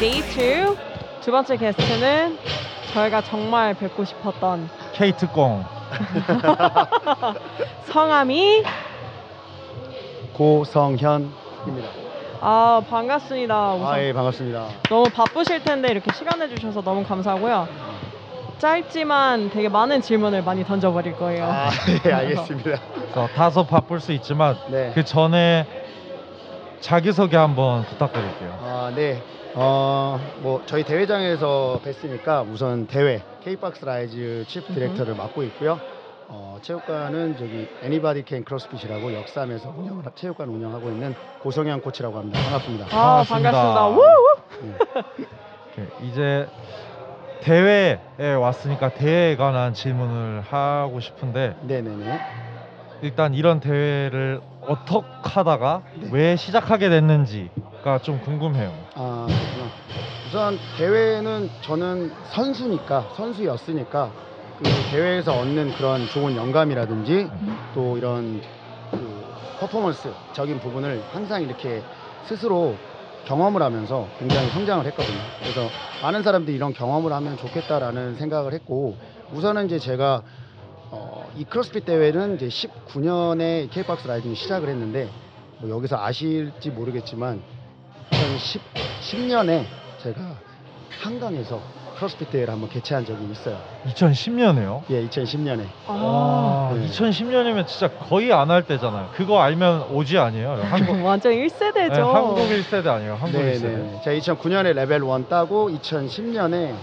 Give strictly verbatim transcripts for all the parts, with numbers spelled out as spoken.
데이 투 두 번째 게스트는 저희가 정말 뵙고 싶었던 케이트 꽁 성함이 고성현입니다. 아 반갑습니다. 우선 아, 예, 반갑습니다. 너무 바쁘실 텐데 이렇게 시간 내주셔서 너무 감사하고요. 짧지만 되게 많은 질문을 많이 던져버릴 거예요. 아, 예, 알겠습니다. 그래서 다소 바쁠 수 있지만 네. 그 전에 자기소개 한번 부탁드릴게요. 아, 네. 어, 뭐 저희 대회장에서 뵀으니까 우선 대회 K-박스 라이즈 치프 디렉터를 맡고 있고요. 어, 체육관은 저기 애니바디 캔 크로스핏이라고 역삼에서 운영을 체육관 운영하고 있는 고성현 코치라고 합니다. 반갑습니다. 아 반갑습니다. 반갑습니다. 우우! 네. 오케이, 이제 대회에 왔으니까 대회에 관한 질문을 하고 싶은데 네네네. 일단 이런 대회를 어떻게 하다가 네. 왜 시작하게 됐는지가 좀 궁금해요. 아, 그렇구나. 우선 대회는 저는 선수니까 선수였으니까 그 대회에서 얻는 그런 좋은 영감이라든지 또 이런 그 퍼포먼스적인 부분을 항상 이렇게 스스로 경험을 하면서 굉장히 성장을 했거든요. 그래서 많은 사람들이 이런 경험을 하면 좋겠다라는 생각을 했고, 우선은 이제 제가 어, 이 크로스핏 대회는 이제 십구 년에 K-박스 라이징 시작을 했는데, 뭐 여기서 아실지 모르겠지만 이천십 년에 제가 한강에서 크로스핏 대회를 한번 개최한 적이 있어요. 이천십 년에요? 예, 이천십 년에. 아, 아, 네. 이천십 년이면 진짜 거의 안 할 때잖아요. 그거 알면 오지 아니에요? 한국 완전 일 세대죠. 네, 한국 일 세대 아니에요? 한국 일 세대. 네네. 제가 이천구 년에 레벨 일 따고 이천십 년에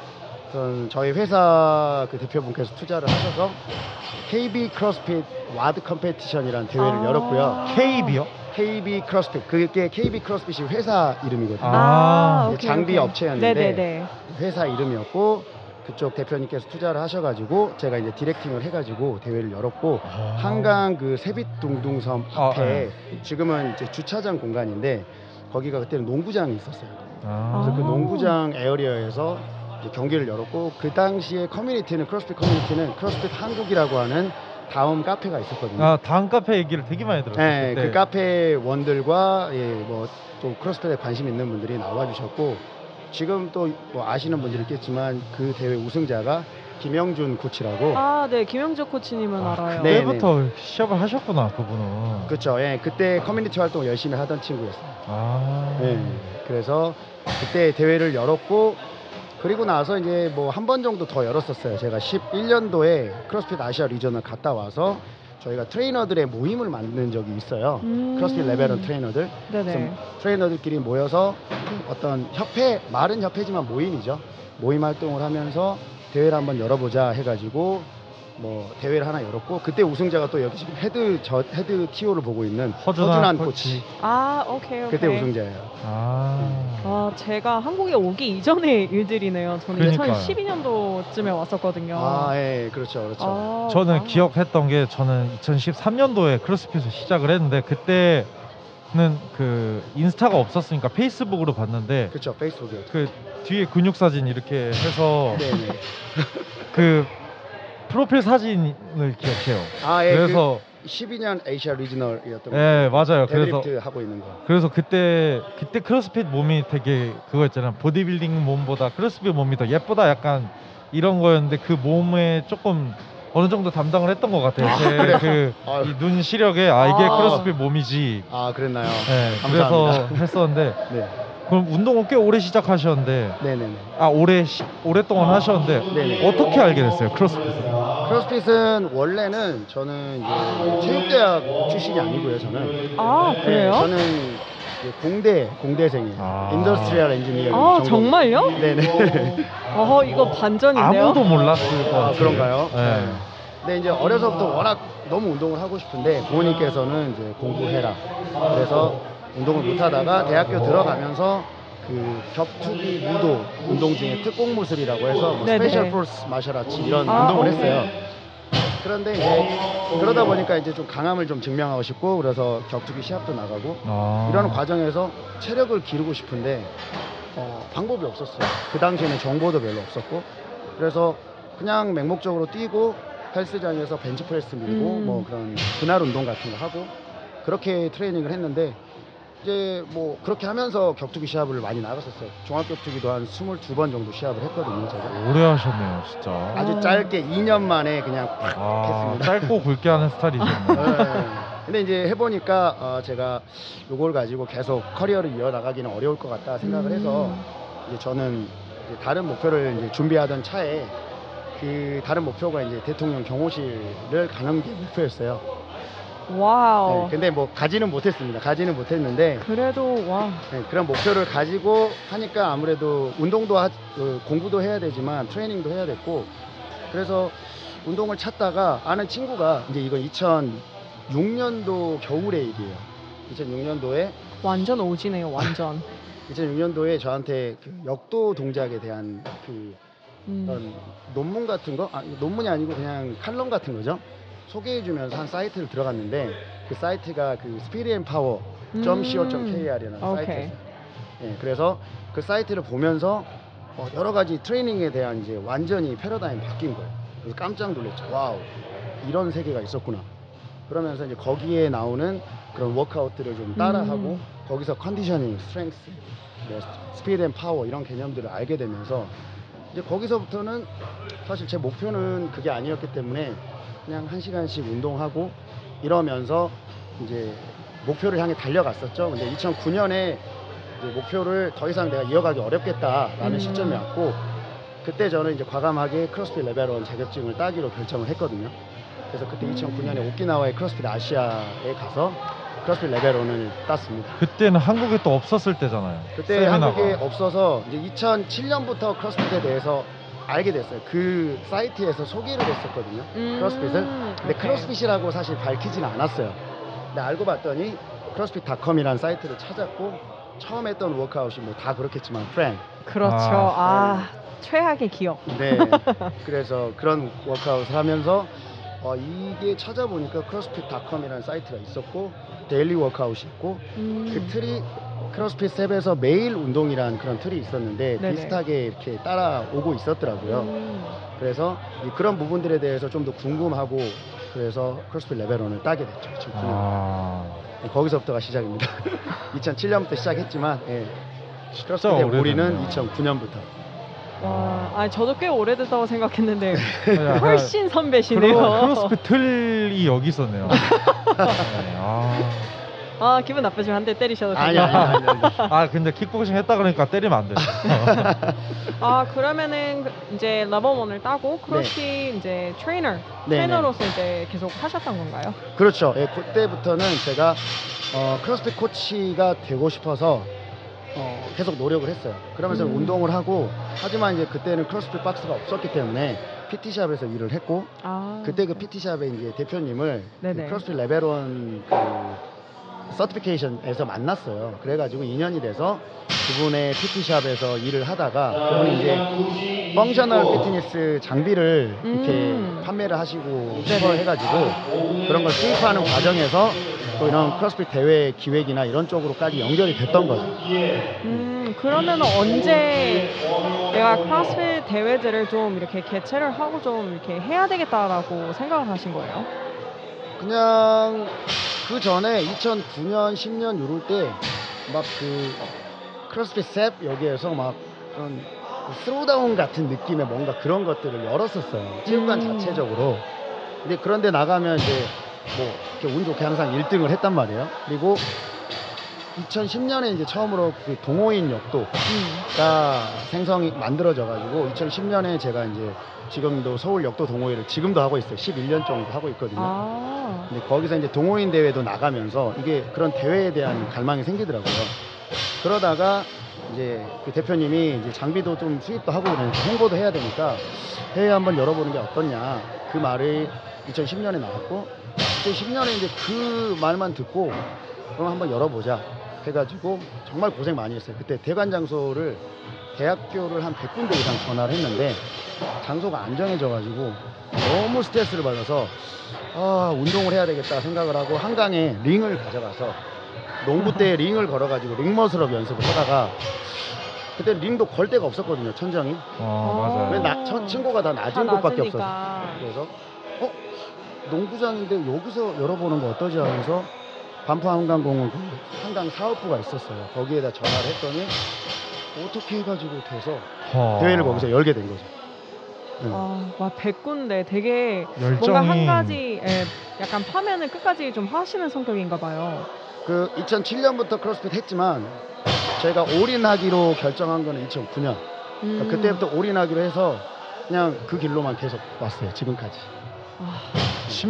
저희 회사 그 대표분께서 투자를 하셔서 케이비 크로스핏 와드 컴페티션이라는 대회를 아. 열었고요. 케이비요? 케이비 크로스핏, 그게 케이비 크로스핏이 회사 이름이거든요. 아, 오케이, 장비 오케이. 업체였는데 네네네. 회사 이름이었고, 그쪽 대표님께서 투자를 하셔가지고 제가 이제 디렉팅을 해가지고 대회를 열었고, 아. 한강 그 세빛둥둥섬 아, 앞에 네. 지금은 이제 주차장 공간인데 거기가 그때는 농구장이 있었어요. 아. 그래서 그 아. 농구장 에어리어에서 이제 경기를 열었고, 그 당시에 커뮤니티는 크로스핏 커뮤니티는 크로스핏 한국이라고 하는 다음 카페가 있었거든요. 아, 다음 카페 얘기를 되게 많이 들었어요. 네, 그때. 그 카페 원들과 예, 뭐 또 크로스핏에 관심 있는 분들이 나와 주셨고, 지금 또 뭐 아시는 분들이 있겠지만 그 대회 우승자가 김영준 코치라고. 아, 네, 김영주 코치님은 아, 알아요. 네. 그때부터 시합을 하셨구나, 그분은. 그렇죠. 예, 그때 커뮤니티 활동 열심히 하던 친구였어요. 아. 네, 그래서 그때 대회를 열었고, 그리고 나서 이제 뭐 한 번 정도 더 열었었어요. 제가 십일 년도에 크로스핏 아시아 리전을 갔다 와서 저희가 트레이너들의 모임을 만든 적이 있어요. 음. 크로스핏 레벨원 트레이너들. 네네. 그래서 트레이너들끼리 모여서 어떤 협회, 말은 협회지만 모임이죠. 모임 활동을 하면서 대회를 한번 열어보자 해가지고 뭐 대회를 하나 열었고, 그때 우승자가 또 여기 지금 헤드 저 헤드 티오를 보고 있는 허준환 허준환 코치. 코치. 아, 오케이, 오케이. 그때 우승자예요. 아. 아, 제가 한국에 오기 이전의 일들이네요. 저는 그러니까요. 이천십이 년도쯤에 왔었거든요. 아, 예, 그렇죠, 그렇죠. 아, 저는 아. 기억했던 게, 저는 이천십삼 년도에 크로스핏을 시작을 했는데 그때는 그 인스타가 없었으니까 페이스북으로 봤는데 그렇죠, 페이스북이요. 그 뒤에 근육 사진 이렇게 해서 네, 네. 그 프로필 사진을 기억해요. 아, 예, 그래서 그 십이 년 아시아 리지널이었던 예, 맞아요. 그래서 데드리프트 하고 있는 거. 그래서 그때 그때 크로스핏 몸이 되게 그거 있잖아요. 보디빌딩 몸보다 크로스핏 몸이 더 예쁘다, 약간 이런 거였는데 그 몸에 조금 어느 정도 담당을 했던 것 같아요. 그래요? 제 아유. 그 눈 시력에 아 이게 아. 크로스핏 몸이지. 아, 그랬나요? 네, 감사합니다. 그래서 했었는데, 네, 그럼 운동을 꽤 오래 시작하셨는데, 네, 네, 네. 아 오래 시, 오랫동안 하셨는데 네네. 어떻게 알게 됐어요, 크로스핏을? 크로스핏은 원래는 저는 이제 체육대학 출신이 아니고요, 저는. 아, 그래요? 네, 저는 이제 공대 공대생이에요. 아. 인더스트리얼 엔지니어링. 아, 전공. 정말요? 네네. 어, 이거 반전인데요? 아무도 몰랐을 것 아, 같아요. 그런가요? 네. 근데 이제 어려서부터 워낙 너무 운동을 하고 싶은데 부모님께서는 이제 공부해라. 그래서 운동을 못 하다가 대학교 들어가면서 그 격투기 무도 운동 중에 특공무술이라고 해서 뭐 네네. 스페셜 포스 마셜 아츠 이런 아, 운동을 오케이. 했어요. 그런데 이제 그러다 보니까 이제 좀 강함을 좀 증명하고 싶고, 그래서 격투기 시합도 나가고 아. 이런 과정에서 체력을 기르고 싶은데 어, 방법이 없었어요. 그 당시에는 정보도 별로 없었고, 그래서 그냥 맹목적으로 뛰고 헬스장에서 벤치프레스 밀고 음. 뭐 그런 분할 운동 같은 거 하고 그렇게 트레이닝을 했는데 이제 뭐 그렇게 하면서 격투기 시합을 많이 나갔었어요. 종합격투기도 한 스물두 번 정도 시합을 했거든요, 제가. 오래 하셨네요, 진짜. 아주 아. 짧게 이 년 만에 그냥 팍 아, 했습니다. 짧고 굵게 하는 스타일이셨네요. 네. 근데 이제 해보니까 어, 제가 요걸 가지고 계속 커리어를 이어나가기는 어려울 것 같다 생각을 해서 음. 이제 저는 이제 다른 목표를 이제 준비하던 차에 그 다른 목표가 이제 대통령 경호실을 가는 게 목표였어요. 와우. 네, 근데 뭐 가지는 못했습니다. 가지는 못했는데 그래도 와. 네, 그런 목표를 가지고 하니까 아무래도 운동도 하, 그 공부도 해야 되지만 트레이닝도 해야 됐고 그래서 운동을 찾다가 아는 친구가 이제 이건 이천육 년도 겨울의 일이에요. 이천육 년도에 완전 오지네요, 완전. 이천육 년도에 저한테 그 역도 동작에 대한 그 음. 어떤 논문 같은 거, 아, 논문이 아니고 그냥 칼럼 같은 거죠. 소개해주면서 한 사이트를 들어갔는데 그 사이트가 그 스피드앤파워 점 씨오 점 케이알이라는 음. 오케이. 사이트였어요. 예, 그래서 그 사이트를 보면서 어, 여러 가지 트레이닝에 대한 이제 완전히 패러다임이 바뀐 거예요. 그래서 깜짝 놀랐죠. 와우, 이런 세계가 있었구나. 그러면서 이제 거기에 나오는 그런 워크아웃들을 좀 따라하고 음. 거기서 컨디셔닝, 스트렝스, 스피드 앤 파워 이런 개념들을 알게 되면서 이제 거기서부터는 사실 제 목표는 그게 아니었기 때문에 그냥 한 시간씩 운동하고 이러면서 이제 목표를 향해 달려갔었죠. 근데 이천구 년에 이제 목표를 더 이상 내가 이어가기 어렵겠다라는 음. 시점이 왔고 그때 저는 이제 과감하게 크로스핏 레벨원 자격증을 따기로 결정을 했거든요. 그래서 그때 이천구 년에 오키나와의 크로스핏 아시아에 가서 크로스핏 레벨원을 땄습니다. 그때는 한국에 또 없었을 때잖아요. 그때 세미나가. 한국에 없어서 이제 이천칠 년부터 크로스핏에 대해서 알게 됐어요. 그 사이트에서 소개를 했었거든요. 음. 크로스핏을. 근데 오케이. 크로스핏이라고 사실 밝히지는 않았어요. 근데 알고 봤더니 크로스핏 닷컴이라는 사이트를 찾았고 처음 했던 워크아웃이 뭐 다 그렇겠지만 프렌. 그렇죠. 아. 아, 최악의 기억. 네. 그래서 그런 워크아웃을 하면서 어, 이게 찾아보니까 크로스핏 닷컴이라는 사이트가 있었고 데일리 워크아웃이 있고 음. 그 틀이 크로스핏 셉에서 매일 운동이라는 그런 틀이 있었는데 네네. 비슷하게 이렇게 따라오고 있었더라고요. 음. 그래서 이 그런 부분들에 대해서 좀 더 궁금하고 그래서 크로스핏 레벨원을 따게 됐죠. 이천구 년. 아, 거기서부터가 시작입니다. 이천칠 년부터 시작했지만 예. 크로스핏의 오래됐네요. 우리는 이천구 년부터. 와, 아 저도 꽤 오래됐다고 생각했는데 야, 훨씬 선배시네요. 크로, 크로스핏 틀이 여기 있었네요. 네, 아. 아 기분 나쁘지만 한 대 때리셔도 아니 돼요. 아니 아니. 아니. 아 근데 킥복싱 했다 그러니까 때리면 안 되죠. 아 그러면은 그- 이제 레벨원을 따고 크로스핏 이제 트레이너 네, 트레이너로서 이제 계속 하셨던 건가요? 그렇죠. 예, 그때부터는 제가 어, 크로스핏 코치가 되고 싶어서 어, 계속 노력을 했어요. 그러면서 음. 운동을 하고 하지만 이제 그때는 크로스핏 박스가 없었기 때문에 피티샵에서 일을 했고 아 그때 그 피티샵의 이제 대표님을 그 네네. 크로스핏 레벨원 그 서티피케이션에서 만났어요. 그래가지고 인연이 돼서 그분의 피티샵에서 일을 하다가 그분이 이제 펑셔널 피트니스 장비를 이렇게 음. 판매를 하시고 네네. 싶어 해가지고 그런 걸 수입하는 과정에서 또 이런 크로스핏 대회 기획이나 이런 쪽으로까지 연결이 됐던 거죠. 음 그러면 언제 내가 크로스핏 대회들을 좀 이렇게 개최를 하고 좀 이렇게 해야 되겠다라고 생각을 하신 거예요? 그냥 그 전에 이천구 년, 십 년 요럴 때 막 그 크로스핏 셉 여기에서 막 그런 스로우다운 같은 느낌의 뭔가 그런 것들을 열었었어요. 체육관 음. 자체적으로. 근데 그런데 나가면 이제 뭐 이렇게 운 좋게 항상 일 등을 했단 말이에요. 그리고 이천십 년에 이제 처음으로 그 동호인 역도가 음. 생성이 만들어져 가지고 이천십 년에 제가 이제 지금도 서울 역도 동호회를 지금도 하고 있어요. 십일 년 정도 하고 있거든요. 아 근데 거기서 이제 동호인 대회도 나가면서 이게 그런 대회에 대한 갈망이 생기더라고요. 그러다가 이제 그 대표님이 이제 장비도 좀 수입도 하고 그러니까 홍보도 해야 되니까 대회 한번 열어보는 게 어떻냐 그 말이 이천십 년에 나왔고 이천십 년에 이제 그 말만 듣고 그럼 한번 열어보자 해가지고 정말 고생 많이 했어요. 그때 대관 장소를 대학교를 한 백 군데 이상 전화를 했는데 장소가 안 정해져가지고 너무 스트레스를 받아서 아 운동을 해야 되겠다 생각을 하고 한강에 링을 가져가서 농구 때 링을 걸어가지고 링머슬업 연습을 하다가 그때 링도 걸 데가 없었거든요. 천정이. 어 맞아요. 왜 나, 천, 층고가 다 낮은 다 곳밖에 없었어. 낮으니까. 그래서 어 농구장인데 여기서 열어보는 거 어떠지 하면서 반포 한강공원 그 한강 사업부가 있었어요. 거기에다 전화를 했더니 어떻게 해가지고 이렇게 해서 어. 대회를 거기서 열게 된 거죠. 네. 아, 와 백군데 되게 열정이 뭔가 한 가지 예, 약간 파면을 끝까지 좀 하시는 성격인가 봐요. 그 이천칠 년부터 크로스핏 했지만 제가 올인하기로 결정한 거는 이천구 년. 음. 그때부터 올인하기로 해서 그냥 그 길로만 계속 왔어요. 지금까지. 아, 십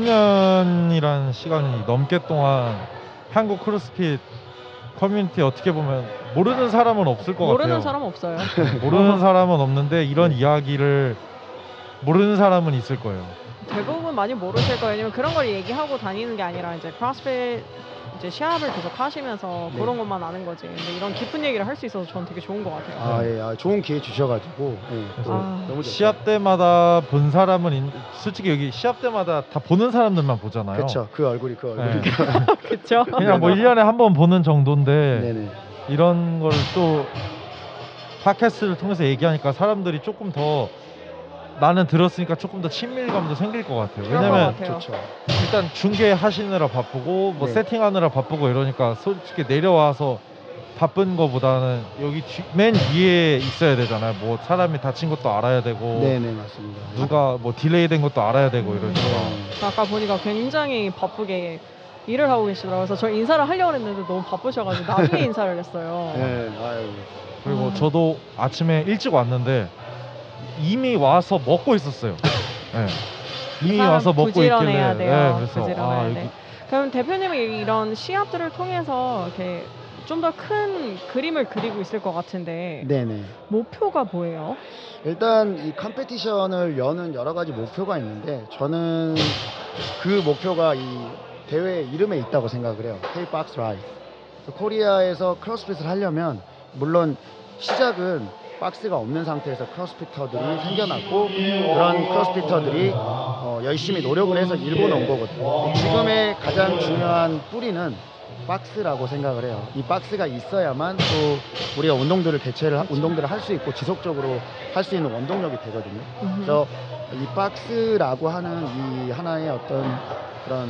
년이라는 시간이 넘게 동안 한국 크로스핏 커뮤니티 어떻게 보면 모르는 사람은 없을 것 모르는 같아요. 사람 없어요. 모르는 사람은 없는데 이런 이야기를 모르는 사람은 있을 거예요. 대부분 많이 모르실 거예요. 왜냐면 그런 걸 얘기하고 다니는 게 아니라 이제 크로스핏 이제 시합을 계속 하시면서 네. 그런 것만 아는 거지. 근데 이런 깊은 얘기를 할 수 있어서 저는 되게 좋은 것 같아요. 아, 예, 아, 좋은 기회 주셔가지고 예, 또 아. 너무 좋죠. 시합 때마다 본 사람은 인- 솔직히 여기 시합 때마다 다 보는 사람들만 보잖아요. 그렇죠. 그 얼굴이 그 얼굴이. 네. 그렇죠? 그냥 뭐 일 년에 한 번 보는 정도인데 네네. 이런 걸 또 팟캐스트를 통해서 얘기하니까 사람들이 조금 더 나는 들었으니까 조금 더 친밀감도 생길 것 같아요. 그럴 것 왜냐면 같아요. 좋죠. 일단 중계하시느라 바쁘고 뭐 네. 세팅하느라 바쁘고 이러니까 솔직히 내려와서 바쁜 거보다는 여기 뒤- 맨 위에 있어야 되잖아요. 뭐 사람이 다친 것도 알아야 되고 네네 맞습니다. 누가 뭐 딜레이 된 것도 알아야 되고 이러니까 네. 아까 보니까 굉장히 바쁘게 일을 하고 계시더라고요. 그래서 저 인사를 하려고 했는데 너무 바쁘셔가지고 나중에 인사를 했어요. 네, 아유. 그리고 음. 저도 아침에 일찍 왔는데 이미 와서 먹고 있었어요. 네. 이미 사람 와서 먹고 부지런해야 있길래 돼요. 네, 그래서 부지런해야 아, 돼. 여기 그럼 대표님은 이런 시합들을 통해서 이렇게 좀 더 큰 그림을 그리고 있을 것 같은데 네네. 목표가 뭐예요? 일단 이 컴페티션을 여는 여러 가지 목표가 있는데 저는 그 목표가 이 대회 이름에 있다고 생각을 해요. K-Box Rise. 그래서 코리아에서 크로스핏을 하려면 물론 시작은 박스가 없는 상태에서 크로스피터들이 생겨났고 그런 크로스피터들이 어, 열심히 노력을 해서 일본에 온 거거든요. 지금의 가장 중요한 뿌리는 박스라고 생각을 해요. 이 박스가 있어야만 또 우리가 운동들을 개최를 하- 운동들을 할 수 있고 지속적으로 할 수 있는 원동력이 되거든요. 그래서 이 박스라고 하는 이 하나의 어떤 그런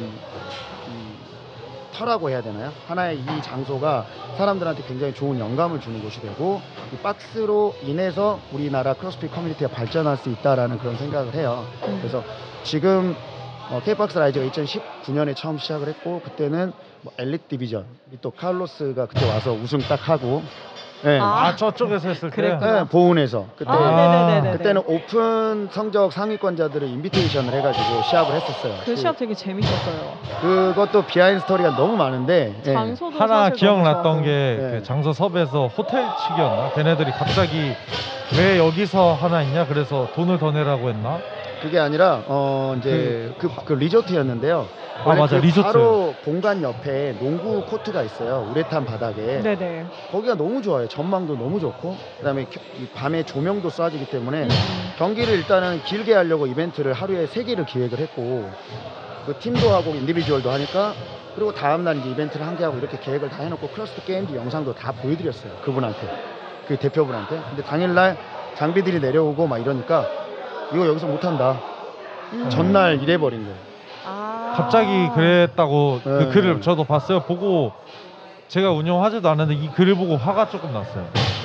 이 터라고 해야 되나요? 하나의 이 장소가 사람들한테 굉장히 좋은 영감을 주는 곳이 되고 이 박스로 인해서 우리나라 크로스핏 커뮤니티가 발전할 수 있다라는 그런 생각을 해요. 그래서 지금 어, K-박스 라이즈가 이천십구 년에 처음 시작을 했고 그때는 뭐 엘리트 디비전 또 카를로스가 그때 와서 우승 딱 하고 네. 아. 아 저쪽에서 했을 때 그랬구나. 네, 보훈에서 그때 아, 네네네네. 그때는 오픈 성적 상위권자들을 인비테이션을 해가지고 시합을 했었어요. 그 시합 되게 재밌었어요. 그것도 비하인드 스토리가 너무 많은데 예. 장소도 하나 사실 기억났던 너무 게 네. 그 장소 섭외에서 호텔 측이었나? 걔네들이 갑자기 왜 여기서 하나 있냐? 그래서 돈을 더 내라고 했나? 그게 아니라 어 이제 그, 그 리조트였는데요. 아, 원래 맞아, 그 리조트. 바로 공간 옆에 농구 코트가 있어요. 우레탄 바닥에. 네네. 거기가 너무 좋아요. 전망도 너무 좋고 그다음에 겨- 이 밤에 조명도 쏴지기 때문에 음. 경기를 일단은 길게 하려고 이벤트를 하루에 세 개를 기획을 했고 그 팀도 하고 인디비주얼도 하니까 그리고 다음날 이제 이벤트를 한 개 하고 이렇게 계획을 다 해놓고 크로스핏 게임즈 영상도 다 보여드렸어요. 그분한테 그 대표분한테. 근데 당일날 장비들이 내려오고 막 이러니까 이거 여기서 못한다. 음. 전날 이래버린 거예요. 아. 갑자기 그랬다고 그 네. 글을 저도 봤어요. 보고 제가 운영하지도 않았는데 이 글을 보고 화가 조금 났어요.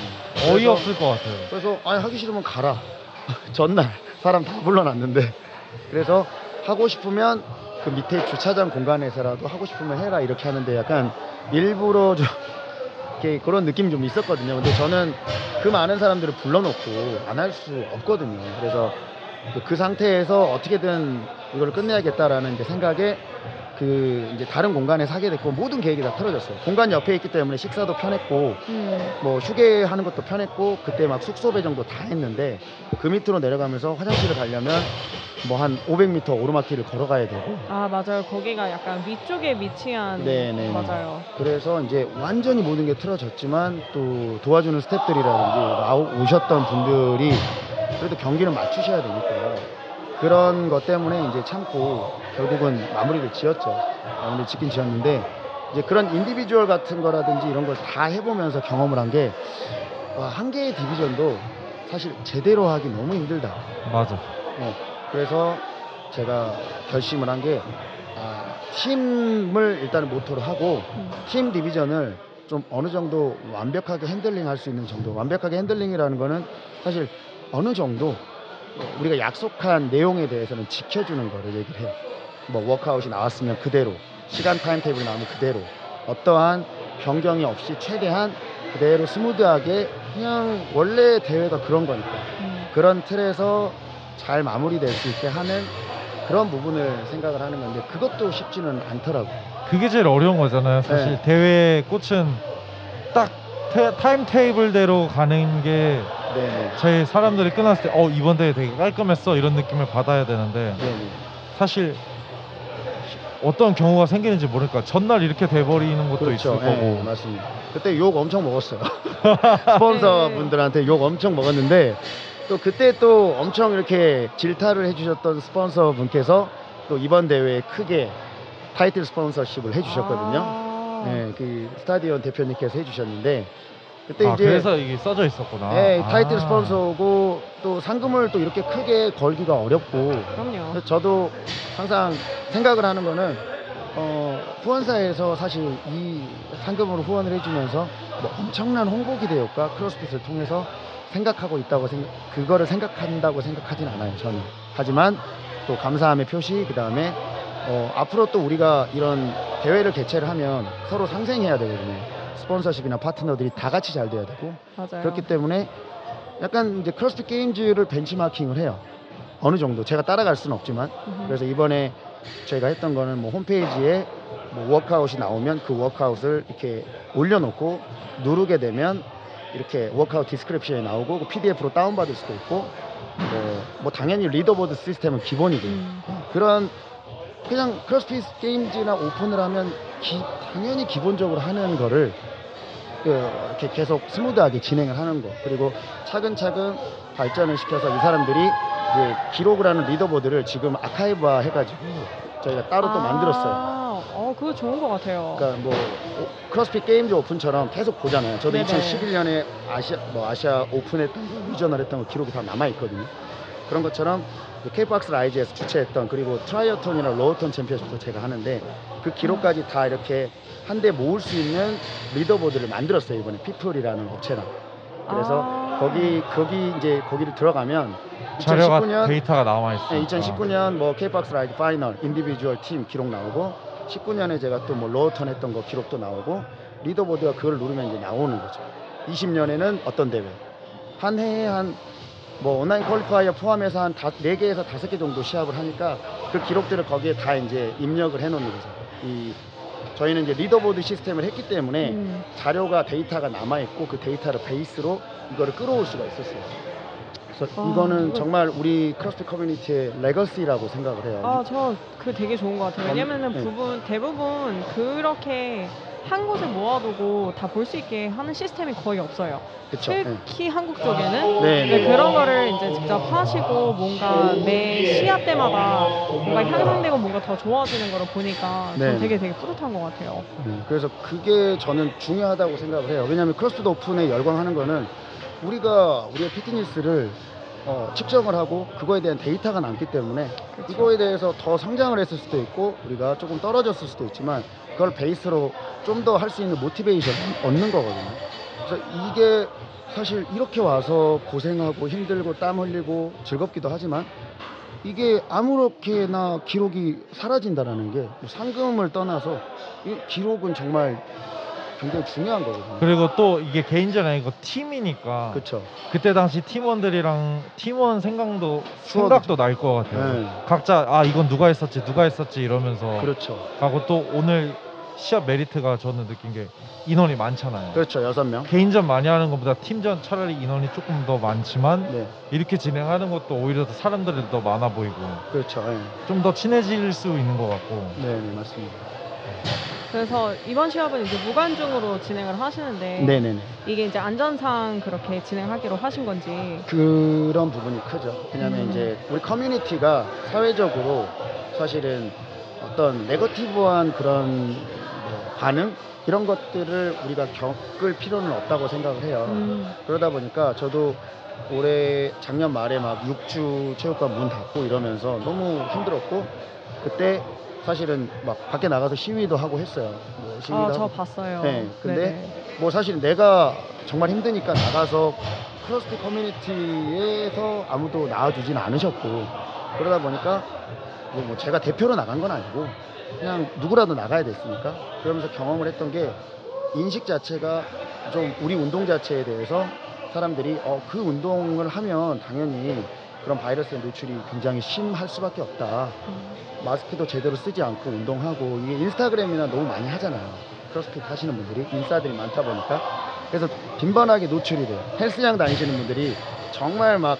어이없을 것 같아요. 그래서 아니 하기 싫으면 가라. 전날 사람 다 불러놨는데 그래서 하고 싶으면 그 밑에 주차장 공간에서라도 하고 싶으면 해라 이렇게 하는데 약간 일부러 좀 이렇게 그런 느낌이 좀 있었거든요. 근데 저는 그 많은 사람들을 불러놓고 안 할 수 없거든요. 그래서 그 상태에서 어떻게든 이걸 끝내야겠다라는 이제 생각에 그 이제 다른 공간에 사게 됐고 모든 계획이 다 틀어졌어요. 공간 옆에 있기 때문에 식사도 편했고 음. 뭐 휴게하는 것도 편했고 그때 막 숙소 배정도 다 했는데 그 밑으로 내려가면서 화장실을 가려면 뭐 한 오백 미터 오르막길을 걸어가야 되고 아 맞아요. 거기가 약간 위쪽에 위치한 네네. 맞아요. 그래서 이제 완전히 모든 게 틀어졌지만 또 도와주는 스태프들이라든지 나오- 오셨던 분들이 그래도 경기는 맞추셔야 되니까 그런 것 때문에 이제 참고 결국은 마무리를 지었죠. 마무리 짓긴 지었는데 이제 그런 인디비주얼 같은 거라든지 이런 걸 다 해보면서 경험을 한 게 한 개의 디비전도 사실 제대로 하기 너무 힘들다. 맞아. 어, 그래서 제가 결심을 한 게 아, 팀을 일단은 모토로 하고 음. 팀 디비전을 좀 어느 정도 완벽하게 핸들링 할 수 있는 정도. 완벽하게 핸들링이라는 거는 사실 어느 정도 우리가 약속한 내용에 대해서는 지켜주는 거를 얘기를 해요. 뭐 워크아웃이 나왔으면 그대로, 시간 타임 테이블이 나오면 그대로, 어떠한 변경이 없이 최대한 그대로 스무드하게 그냥 원래 대회가 그런 거니까 음. 그런 틀에서 잘 마무리될 수 있게 하는 그런 부분을 생각을 하는 건데 그것도 쉽지는 않더라고요. 그게 제일 어려운 거잖아요. 사실 네. 대회 꽃은 딱 테, 타임 테이블대로 가는 게 네, 저희 사람들이 끝났을 때 어 이번 대회 되게 깔끔했어 이런 느낌을 받아야 되는데 네, 네. 사실 어떤 경우가 생기는지 모르니까 전날 이렇게 돼버리는 것도 그렇죠. 있을 예, 거고. 맞습니다. 그때 욕 엄청 먹었어요. 스폰서 분들한테 욕 엄청 먹었는데 또 그때 또 엄청 이렇게 질타를 해주셨던 스폰서 분께서 또 이번 대회에 크게 타이틀 스폰서십을 해주셨거든요. 아. 네, 그 스타디온 대표님께서 해주셨는데 그때 아, 이제 그래서 이게 써져 있었구나. 네, 타이틀 아. 스폰서고 또 상금을 또 이렇게 크게 걸기가 어렵고 그럼요. 그래서 저도 항상 생각을 하는 거는 어, 후원사에서 사실 이 상금으로 후원을 해주면서 뭐 엄청난 홍보 기대효과 크로스핏을 통해서 생각하고 있다고 생각, 그거를 생각한다고 생각하진 않아요, 저는. 하지만 또 감사함의 표시, 그 다음에 어, 앞으로 또 우리가 이런 대회를 개최를 하면 서로 상생해야 되거든요. 스폰서십이나 파트너들이 다 같이 잘 돼야 되고 맞아요. 그렇기 때문에 약간 이제 크로스핏 게임즈를 벤치마킹을 해요. 어느 정도 제가 따라갈 수는 없지만 음흠. 그래서 이번에 저희가 했던 거는 뭐 홈페이지에 뭐 워크아웃이 나오면 그 워크아웃을 이렇게 올려놓고 누르게 되면 이렇게 워크아웃 디스크립션이 나오고 그 피디에프로 다운받을 수도 있고 뭐, 뭐 당연히 리더보드 시스템은 기본이고요. 음. 그런 그냥 크로스핏 게임즈나 오픈을 하면 기, 당연히 기본적으로 하는 거를 그 이렇게 계속 스무드하게 진행을 하는 거 그리고 차근차근 발전을 시켜서 이 사람들이 이제 기록을 하는 리더보드를 지금 아카이브화 해가지고 저희가 따로 또 아, 만들었어요. 어, 그거 좋은 것 같아요. 그러니까 뭐 오- 크로스핏 게임즈 오픈처럼 계속 보잖아요. 저도 네네. 이천십일 년에 아시아 뭐 아시아 오픈했던 거, 리저널 했던 거 기록이 다 남아 있거든요. 그런 것처럼 K박스 라이즈에서 주최했던 그리고 트라이어톤이나 로어톤 챔피언십도 제가 하는데 그 기록까지 다 이렇게 한데 모을 수 있는 리더보드를 만들었어요. 이번에 피플이라는 업체랑. 그래서 아. 거기 거기 이제 거기를 들어가면 자료가 이천십구 년 데이터가 남아 있어. 네, 이천십구 년 뭐 K박스 라이즈 파이널 인디비주얼 팀 기록 나오고 십구 년에 제가 또 뭐 로어턴 했던 거 기록도 나오고 리더보드가 그걸 누르면 이제 나오는 거죠. 이십 년에는 어떤 대회 한 해에 한 뭐 온라인 퀄리파이어 포함해서 한 네 개에서 다섯 개 정도 시합을 하니까 그 기록들을 거기에 다 이제 입력을 해 놓는 거죠. 이 저희는 이제 리더보드 시스템을 했기 때문에 음. 자료가 데이터가 남아 있고 그 데이터를 베이스로 이거를 끌어올 수가 있었어요. 그래서 아, 이거는 이거- 정말 우리 크로스핏 커뮤니티의 레거시라고 생각을 해요. 아, 저 그 되게 좋은 것 같아요. 왜냐면은 네. 부분 대부분 그렇게 한 곳에 모아두고 다 볼 수 있게 하는 시스템이 거의 없어요. 그쵸? 네. 특히 한국 쪽에는 네, 네, 네. 그런 거를 이제 직접 하시고 뭔가 매 시합 때마다 뭔가 향상되고 뭔가 더 좋아지는 거를 보니까 네. 전 되게 되게 뿌듯한 것 같아요. 음, 그래서 그게 저는 중요하다고 생각을 해요. 왜냐하면 크로스핏 오픈에 열광하는 거는 우리가 우리의 피트니스를 어, 측정을 하고 그거에 대한 데이터가 남기 때문에 그쵸. 이거에 대해서 더 성장을 했을 수도 있고 우리가 조금 떨어졌을 수도 있지만 그걸 베이스로 좀 더 할 수 있는 모티베이션 얻는 거거든요. 그래서 이게 사실 이렇게 와서 고생하고 힘들고 땀 흘리고 즐겁기도 하지만 이게 아무렇게나 기록이 사라진다라는 게뭐 상금을 떠나서 이 기록은 정말 굉장히 중요한 거거든요. 그리고 또 이게 개인전 아니고 팀이니까 그렇죠. 그때 당시 팀원들이랑 팀원 생각도 추억이죠. 생각도 날 것 같아요. 네. 각자 아 이건 누가 했었지 누가 했었지 이러면서 그렇죠. 하고 또 오늘 시합 메리트가 저는 느낀 게 인원이 많잖아요. 그렇죠. 여섯 명. 개인전 많이 하는 것보다 팀전 차라리 인원이 조금 더 많지만 네. 이렇게 진행하는 것도 오히려 더 사람들이 더 많아 보이고 그렇죠. 네. 좀 더 친해질 수 있는 것 같고. 네, 네, 맞습니다. 그래서 이번 시합은 이제 무관중으로 진행을 하시는데 네, 네, 네. 이게 이제 안전상 그렇게 진행하기로 하신 건지. 그런 부분이 크죠. 왜냐하면 음. 이제 우리 커뮤니티가 사회적으로 사실은 어떤 네거티브한 그런 뭐 반응 이런 것들을 우리가 겪을 필요는 없다고 생각을 해요. 음. 그러다 보니까 저도 올해 작년 말에 막 육 주 체육관 문 닫고 이러면서 너무 힘들었고 그때 사실은 막 밖에 나가서 시위도 하고 했어요. 뭐 시위도 아, 저 하고. 봤어요. 네, 근데 네네. 뭐 사실 내가 정말 힘드니까 나가서 크로스핏 커뮤니티에서 아무도 나와주진 않으셨고, 그러다 보니까 이제 뭐 제가 대표로 나간 건 아니고 그냥 누구라도 나가야 됐으니까, 그러면서 경험을 했던 게 인식 자체가 좀 우리 운동 자체에 대해서 사람들이 어, 그 운동을 하면 당연히 그런 바이러스의 노출이 굉장히 심할 수밖에 없다. 마스크도 제대로 쓰지 않고 운동하고, 이게 인스타그램이나 너무 많이 하잖아요. 크로스핏 하시는 분들이 인싸들이 많다 보니까. 그래서 빈번하게 노출이 돼요. 헬스장 다니시는 분들이 정말 막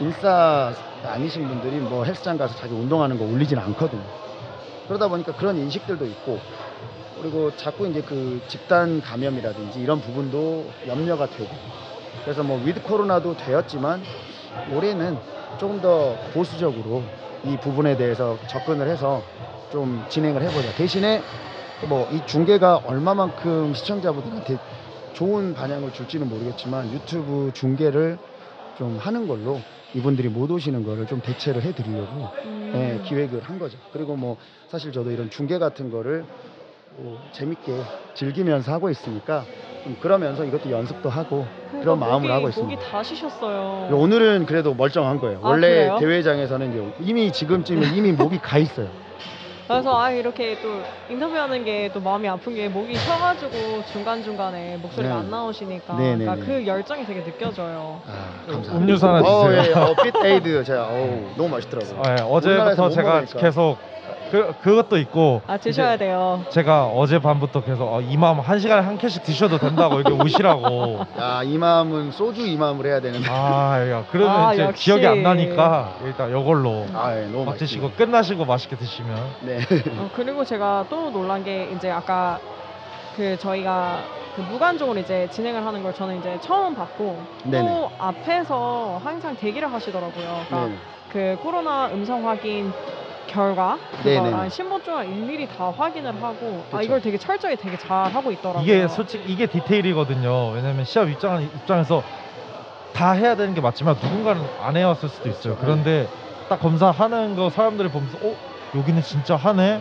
인싸 아니신 분들이 뭐 헬스장 가서 자기 운동하는 거 올리지는 않거든요. 그러다 보니까 그런 인식들도 있고, 그리고 자꾸 이제 그 집단 감염이라든지 이런 부분도 염려가 되고, 그래서 뭐 위드 코로나도 되었지만 올해는 조금 더 보수적으로 이 부분에 대해서 접근을 해서 좀 진행을 해보자. 대신에 뭐 이 중계가 얼마만큼 시청자분들한테 좋은 반향을 줄지는 모르겠지만 유튜브 중계를 좀 하는 걸로 이분들이 못 오시는 거를 좀 대체를 해드리려고 음. 네, 기획을 한 거죠. 그리고 뭐 사실 저도 이런 중계 같은 거를 뭐 재밌게 즐기면서 하고 있으니까 좀 그러면서 이것도 연습도 하고 그런 그러니까 마음으로 목이, 하고 있습니다. 목이 다 쉬셨어요. 오늘은 그래도 멀쩡한 거예요. 아, 원래 그래요? 대회장에서는 이제 이미 지금쯤은 이미 목이 가 있어요. 그래서 아 이렇게 또 인터뷰하는 게 또 마음이 아픈 게 목이 쉬어가지고 중간 중간에 목소리가 네. 안 나오시니까, 네, 네, 그러니까 네. 그 열정이 되게 느껴져요. 아, 감사합니다. 음료수 하나 어, 주세요. 예, 어, 핏에이드 제가 어우, 너무 맛있더라고요. 네, 우리나라에서 어제부터 못 제가 먹으니까. 계속 그 그것도 있고 아 드셔야 이제 돼요. 제가 어제 밤부터 계속 어, 이맘 한 시간에 한 캔씩 드셔도 된다고 이렇게 오시라고. 야, 이맘은 소주 이맘을 해야 되는데. 아, 야, 그러면 아, 이제 역시. 기억이 안 나니까 일단 이걸로 아, 예, 너무 막 맛있습니다. 드시고 끝나시고 맛있게 드시면. 네. 어, 그리고 제가 또 놀란 게 이제 아까 그 저희가 그 무관중으로 이제 진행을 하는 걸 저는 이제 처음 봤고, 네네. 또 앞에서 항상 대기를 하시더라고요. 그러니까 네. 그 코로나 음성 확인 결과 네네네. 그걸 한 십 분 동안 일일이 다 확인을 하고, 아 그쵸. 이걸 되게 철저히 되게 잘 하고 있더라고요. 이게 솔직히 이게 디테일이거든요. 왜냐면 시합 입장 입장에서 다 해야 되는 게 맞지만 누군가는 안 해왔을 수도 있어요. 그렇죠. 그런데 딱 검사하는 거 사람들이 보면서 어 여기는 진짜 하네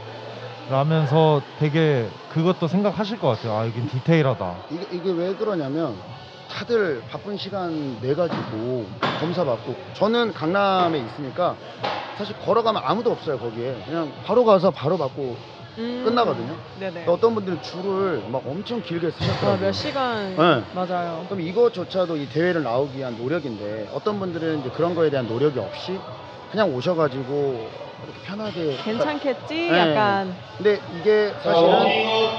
라면서 되게 그것도 생각하실 것 같아요. 아 여긴 디테일하다. 이게, 이게 왜 그러냐면 다들 바쁜 시간 내 가지고 검사 받고, 저는 강남에 있으니까 사실 걸어가면 아무도 없어요. 거기에 그냥 바로 가서 바로 받고 음, 끝나거든요. 네네. 어떤 분들은 줄을 막 엄청 길게 아, 쓰셨더라고요. 몇 시간. 네. 맞아요. 그럼 이것조차도 이 대회를 나오기 위한 노력인데, 어떤 분들은 이제 그런 거에 대한 노력이 없이 그냥 오셔가지고 이렇게 편하게. 괜찮겠지? 네. 약간. 근데 이게 사실은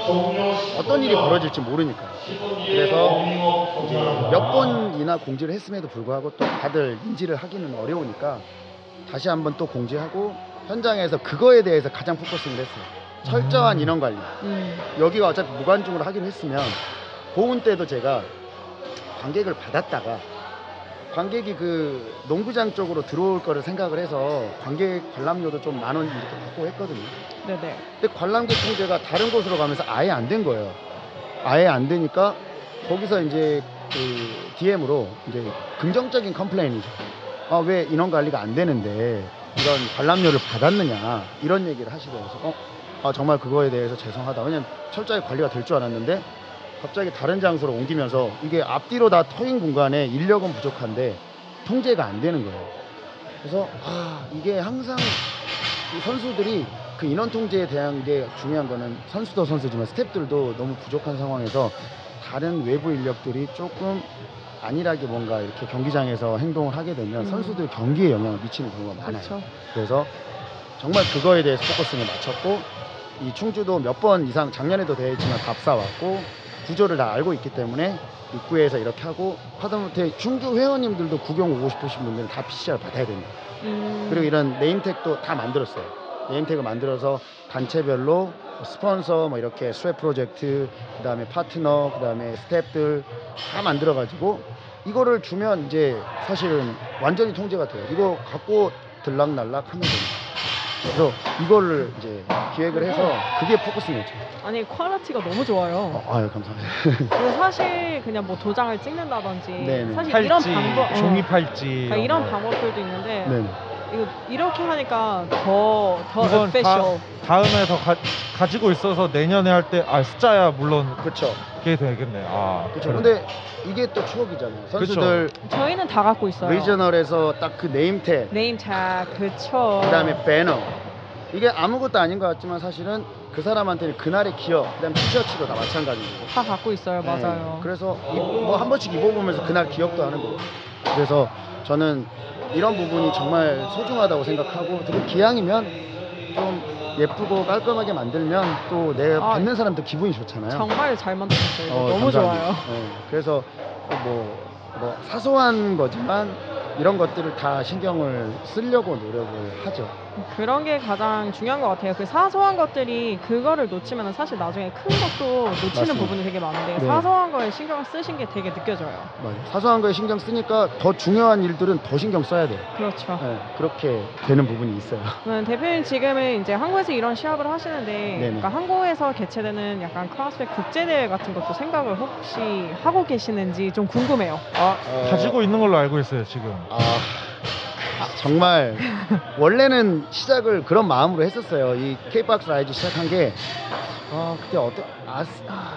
어떤 일이 벌어질지 모르니까. 그래서 이제 몇 번이나 공지를 했음에도 불구하고 또 다들 인지를 하기는 어려우니까 다시 한번 또 공지하고 현장에서 그거에 대해서 가장 포커싱을 했어요. 철저한 음. 인원 관리. 음. 여기가 어차피 무관중으로 하긴 했으면 보훈 때도 제가 관객을 받았다가 관객이 그 농구장 쪽으로 들어올 거를 생각을 해서 관객 관람료도 좀 만 원 이렇게 받고 했거든요. 네네. 근데 관람객 통제가 다른 곳으로 가면서 아예 안 된 거예요. 아예 안 되니까 거기서 이제 그 디엠으로 이제 긍정적인 컴플레인이죠. 아, 왜 인원 관리가 안 되는데 이런 관람료를 받았느냐 이런 얘기를 하시더라고요. 어, 아, 정말 그거에 대해서 죄송하다. 왜냐면 철저히 관리가 될 줄 알았는데 갑자기 다른 장소로 옮기면서 이게 앞뒤로 다 터인 공간에 인력은 부족한데 통제가 안 되는 거예요. 그래서 아, 이게 항상 이 선수들이 그 인원 통제에 대한 게 중요한 거는 선수도 선수지만 스태프들도 너무 부족한 상황에서 다른 외부 인력들이 조금 안일하게 뭔가 이렇게 경기장에서 행동을 하게 되면 음. 선수들 경기에 영향을 미치는 경우가 많아요. 그렇죠. 그래서 정말 그거에 대해서 포커싱을 맞췄고, 이 충주도 몇 번 이상 작년에도 대회했지만 답사 왔고 구조를 다 알고 있기 때문에 입구에서 이렇게 하고, 하다못해 충주 회원님들도 구경 오고 싶으신 분들은 다 피씨알 받아야 됩니다. 음. 그리고 이런 네임택도 다 만들었어요. 네임택을 만들어서 단체별로 스폰서 뭐 이렇게 스웨 프로젝트, 그 다음에 파트너, 그 다음에 스태프들 다 만들어가지고 이거를 주면 이제 사실은 완전히 통제가 돼요. 이거 갖고 들락날락 하면 됩니다. 그래서 이거를 이제 기획을 해서 그게 포커싱이었죠. 아니 퀄리티가 너무 좋아요. 어, 아유, 감사합니다. 그래서 사실 그냥 뭐 도장을 찍는다든지 네네. 사실 이런 팔찌, 방법, 어, 종이 팔찌 그러니까 이런 이런 거. 방법들도 있는데 네네. 이거 이렇게 하니까 더 더 이건 다 official. 다음에 더 가, 가지고 있어서 내년에 할 때 아 숫자야 물론 그렇죠. 그게 되겠네. 아 그렇죠. 그래. 근데 이게 또 추억이잖아요. 선수들 저희는 다 갖고 있어요. 리저널에서 딱 그 네임택, 네임택 그쵸. 그다음에 배너. 이게 아무것도 아닌 것 같지만 사실은 그 사람한테는 그날의 기억, 그다음 티셔츠도 다 마찬가지고. 다 갖고 있어요. 맞아요. 네, 그래서 뭐 한 번씩 입어보면서 그날 기억도 하는 거고. 그래서 저는 이런 부분이 정말 소중하다고 생각하고, 그리고 기왕이면 좀 예쁘고 깔끔하게 만들면 또 내 아, 받는 사람도 기분이 좋잖아요. 정말 잘 만드셨어요. 이거 어, 너무 감사합니다. 좋아요. 네, 그래서 뭐, 뭐 사소한 거지만 이런 것들을 다 신경을 쓰려고 노력을 하죠. 그런 게 가장 중요한 것 같아요. 그 사소한 것들이 그거를 놓치면 사실 나중에 큰 것도 놓치는 맞습니다. 부분이 되게 많은데 네. 사소한 거에 신경을 쓰신 게 되게 느껴져요. 맞아요. 사소한 거에 신경 쓰니까 더 중요한 일들은 더 신경 써야 돼요. 그렇죠. 네, 그렇게 되는 부분이 있어요. 그러면 대표님 지금은 이제 한국에서 이런 시합을 하시는데 네네. 그러니까 한국에서 개최되는 약간 크로스핏 국제대회 같은 것도 생각을 혹시 하고 계시는지 좀 궁금해요. 아 어, 가지고 있는 걸로 알고 있어요 지금. 아, 정말 원래는 시작을 그런 마음으로 했었어요. 이 K박스 라이즈 시작한 게 어, 그때 어때? 아, 아,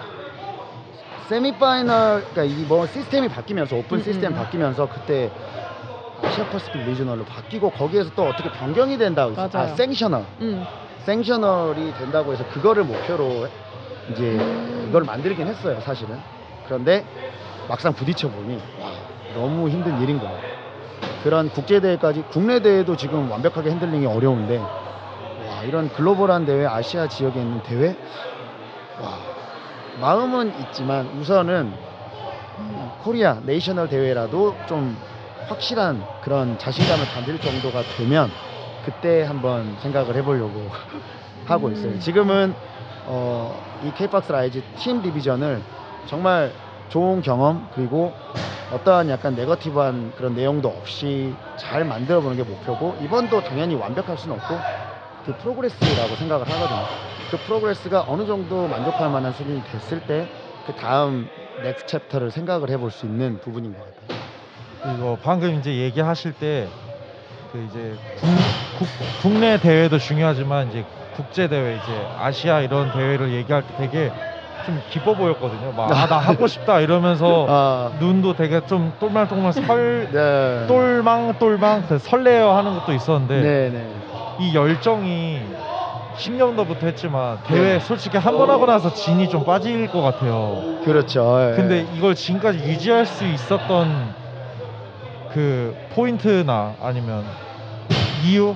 세미파이널, 그러니까 이 뭐 시스템이 바뀌면서 오픈 음, 시스템 음. 바뀌면서 그때 아시아 퍼스픽 리저널로 바뀌고 거기에서 또 어떻게 변경이 된다고 했어요. 아, 맞아요. 생셔널, 음. 생셔널이 된다고 해서 그거를 목표로 이제 이걸 만들긴 했어요, 사실은. 그런데 막상 부딪혀 보니 와, 너무 힘든 일인 거예요. 그런 국제 대회까지, 국내 대회도 지금 완벽하게 핸들링이 어려운데 와, 이런 글로벌한 대회, 아시아 지역에 있는 대회, 와, 마음은 있지만 우선은 코리아 내셔널 대회라도 좀 확실한 그런 자신감을 가질 정도가 되면 그때 한번 생각을 해보려고 하고 있어요. 지금은 어, 이 K박스 라이즈 팀 디비전을 정말 좋은 경험, 그리고 어떠한 약간 네거티브한 그런 내용도 없이 잘 만들어 보는 게 목표고, 이번도 당연히 완벽할 수는 없고 그 프로그레스라고 생각을 하거든요. 그 프로그레스가 어느 정도 만족할 만한 수준이 됐을 때 그 다음 넥스트 챕터를 생각을 해볼 수 있는 부분인 것 같아요. 이거 방금 이제 얘기하실 때 그 이제 국, 국, 국내 대회도 중요하지만 이제 국제 대회, 이제 아시아 이런 대회를 얘기할 때 되게 좀 기뻐 보였거든요. 막 아 나 하고 싶다 이러면서 아, 눈도 되게 좀 똘망똘망 설 네. 똘망똘망 그 설레어 하는 것도 있었는데 네네. 이 열정이 십 년도부터 했지만 대회 솔직히 한 번 하고 나서 진이 좀 빠질 것 같아요. 그렇죠. 예. 근데 이걸 지금까지 유지할 수 있었던 그 포인트나 아니면 이유?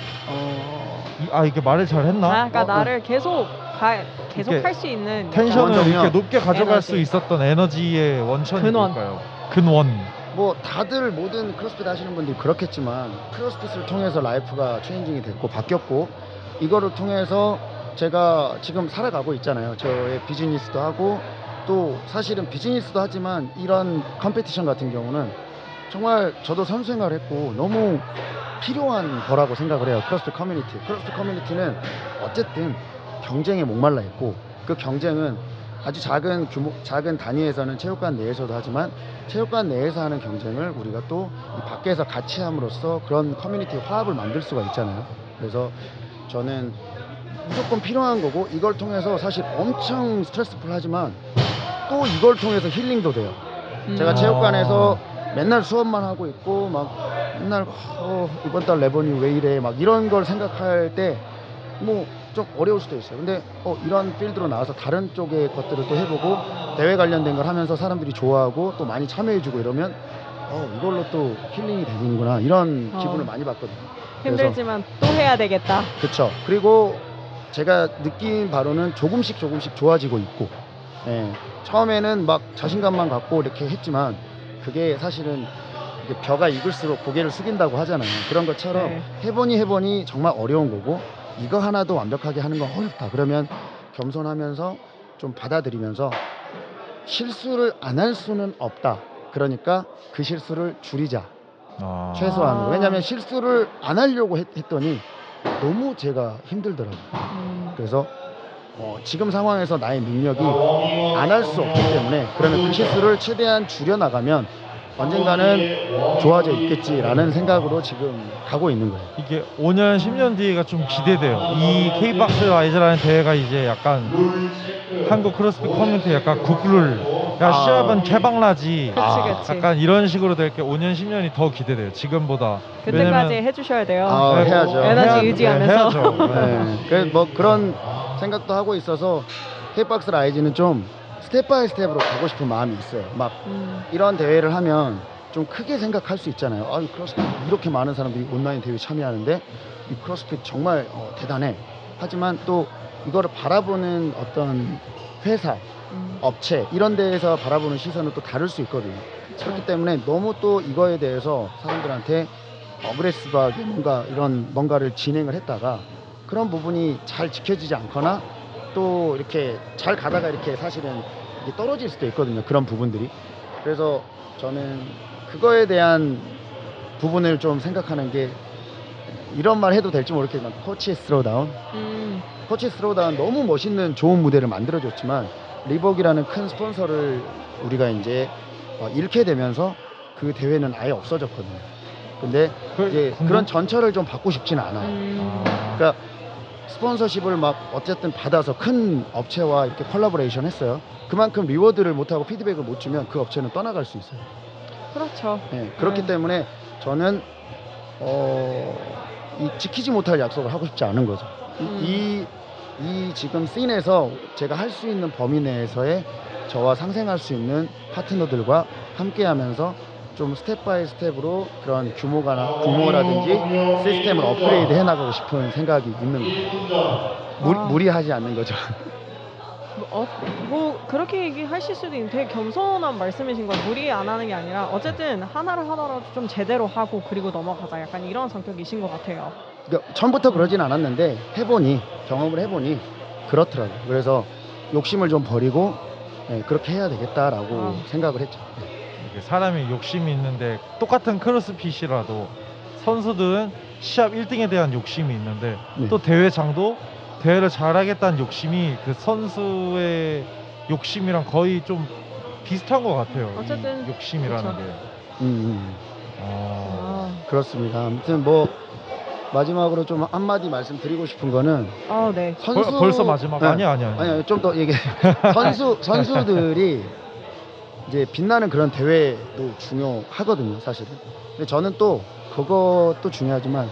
어, 이- 아 이게 말을 잘 했나? 아, 그러니까 어, 나를 계속 가, 계속 이렇게 할 수 있는 텐션을 원동력. 이렇게 높게 가져갈 에너지. 수 있었던 에너지의 원천이 근원. 뭘까요? 근원. 뭐 다들 모든 크로스핏 하시는 분들이 그렇겠지만 크로스핏을 통해서 라이프가 체인징이 됐고 바뀌었고, 이거를 통해서 제가 지금 살아가고 있잖아요. 저의 비즈니스도 하고, 또 사실은 비즈니스도 하지만 이런 컴피티션 같은 경우는 정말 저도 선수 생활을 했고 너무 필요한 거라고 생각을 해요. 크로스핏 커뮤니티. 크로스핏 커뮤니티는 어쨌든 경쟁에 목말라 있고, 그 경쟁은 아주 작은 규모, 작은 단위에서는 체육관 내에서도 하지만 체육관 내에서 하는 경쟁을 우리가 또 이 밖에서 같이 함으로써 그런 커뮤니티 화합을 만들 수가 있잖아요. 그래서 저는 무조건 필요한 거고, 이걸 통해서 사실 엄청 스트레스풀 하지만 또 이걸 통해서 힐링도 돼요. 음. 제가 아. 체육관에서 맨날 수업만 하고 있고 막 맨날 어, 이번 달 레버니 왜 이래 막 이런 걸 생각할 때 뭐 좀 어려울 수도 있어요. 근데 어, 이런 필드로 나와서 다른 쪽의 것들을 또 해보고 대회 관련된 걸 하면서 사람들이 좋아하고 또 많이 참여해주고 이러면 어, 이걸로 또 힐링이 되는구나, 이런 어. 기분을 많이 받거든요. 그래서 힘들지만 또 해야 되겠다. 그렇죠. 그리고 제가 느낀 바로는 조금씩 조금씩 좋아지고 있고, 예, 처음에는 막 자신감만 갖고 이렇게 했지만 그게 사실은 이게 벼가 익을수록 고개를 숙인다고 하잖아요. 그런 것처럼 네. 해보니 해보니 정말 어려운 거고, 이거 하나도 완벽하게 하는 건 어렵다. 그러면 겸손하면서 좀 받아들이면서 실수를 안 할 수는 없다. 그러니까 그 실수를 줄이자. 아. 최소한으로. 왜냐하면 실수를 안 하려고 했, 했더니 너무 제가 힘들더라고요. 음. 그래서 어, 지금 상황에서 나의 능력이 안 할 수 없기 때문에, 그러면 그 실수를 최대한 줄여나가면 언젠가는 좋아져 있겠지라는 생각으로 지금 가고 있는 거예요. 이게 오 년, 십 년 뒤가 좀 기대돼요. 이 K박스 라이즈라는 대회가 이제 약간 한국 크로스핏 커뮤니티 약간 구글 야 아. 시합은 개방라지 그치 그치. 약간 이런 식으로 될 게 오 년, 십 년이 더 기대돼요. 지금보다. 그때까지 해주셔야 돼요. 아, 네, 해야죠. 에너지 해야- 유지하면서. 네, 해야죠. 네. 그래서 뭐 그런 생각도 하고 있어서 K박스 라이즈는 좀 스텝 바이 스텝으로 가고 싶은 마음이 있어요. 막 음, 이런 대회를 하면 좀 크게 생각할 수 있잖아요. 아, 이 크로스핏 이렇게 많은 사람들이 온라인 대회 참여하는데 이 크로스핏 정말 어, 대단해. 하지만 또 이거를 바라보는 어떤 회사, 음, 업체 이런 데에서 바라보는 시선은 또 다를 수 있거든요. 그렇기 때문에 너무 또 이거에 대해서 사람들한테 어그레시브하게 뭔가 이런 뭔가를 진행을 했다가 그런 부분이 잘 지켜지지 않거나 또 이렇게 잘 가다가 이렇게 사실은 이게 떨어질 수도 있거든요. 그런 부분들이. 그래서 저는 그거에 대한 부분을 좀 생각하는 게 이런 말 해도 될지 모르겠지만 코치 스로다운 음, 코치 스로다운 너무 멋있는 좋은 무대를 만들어줬지만 리복이라는 큰 스폰서를 우리가 이제 어, 잃게 되면서 그 대회는 아예 없어졌거든요. 근데 그- 이제 궁금- 그런 전철을 좀 받고 싶지는 않아요. 음, 아, 그러니까 스폰서십을 막 어쨌든 받아서 큰 업체와 이렇게 콜라보레이션 했어요. 그만큼 리워드를 못하고 피드백을 못 주면 그 업체는 떠나갈 수 있어요. 그렇죠. 네, 그렇기 네. 때문에 저는 어, 이 지키지 못할 약속을 하고 싶지 않은 거죠. 이, 음. 이, 이 지금 씬에서 제가 할 수 있는 범위 내에서의 저와 상생할 수 있는 파트너들과 함께하면서 좀 스텝 바이 스텝으로 그런 규모가 규모라든지 시스템을 업그레이드 해나가고 싶은 생각이 있는 거예요. 무리, 와. 무리하지 않는 거죠. 뭐, 어, 뭐 그렇게 얘기하실 수도 있는데 되게 겸손한 말씀이신 거예요. 무리 안 하는 게 아니라 어쨌든 하나를 하더라도 좀 제대로 하고 그리고 넘어가자 약간 이런 성격이신 것 같아요. 그러니까 처음부터 그러진 않았는데 해보니 경험을 해보니 그렇더라고요. 그래서 욕심을 좀 버리고 네, 그렇게 해야 되겠다라고 아. 생각을 했죠. 이게 사람이 욕심이 있는데 똑같은 크로스핏이라도 선수들은 시합 일 등에 대한 욕심이 있는데 네. 또 대회장도 대회를 잘하겠다는 욕심이 그 선수의 욕심이랑 거의 좀 비슷한 것 같아요. 이 어쨌든 욕심이라는 그쵸. 게. 음, 음, 아, 아, 그렇습니다. 아무튼 뭐 마지막으로 좀 한마디 말씀드리고 싶은 거는 아 네. 선수 벌, 벌써 마지막 네. 아니야 아니야 아니야. 아니요, 좀 더 얘기. 선수 선수들이 이제 빛나는 그런 대회도 중요하거든요, 사실은. 근데 저는 또 그것도 중요하지만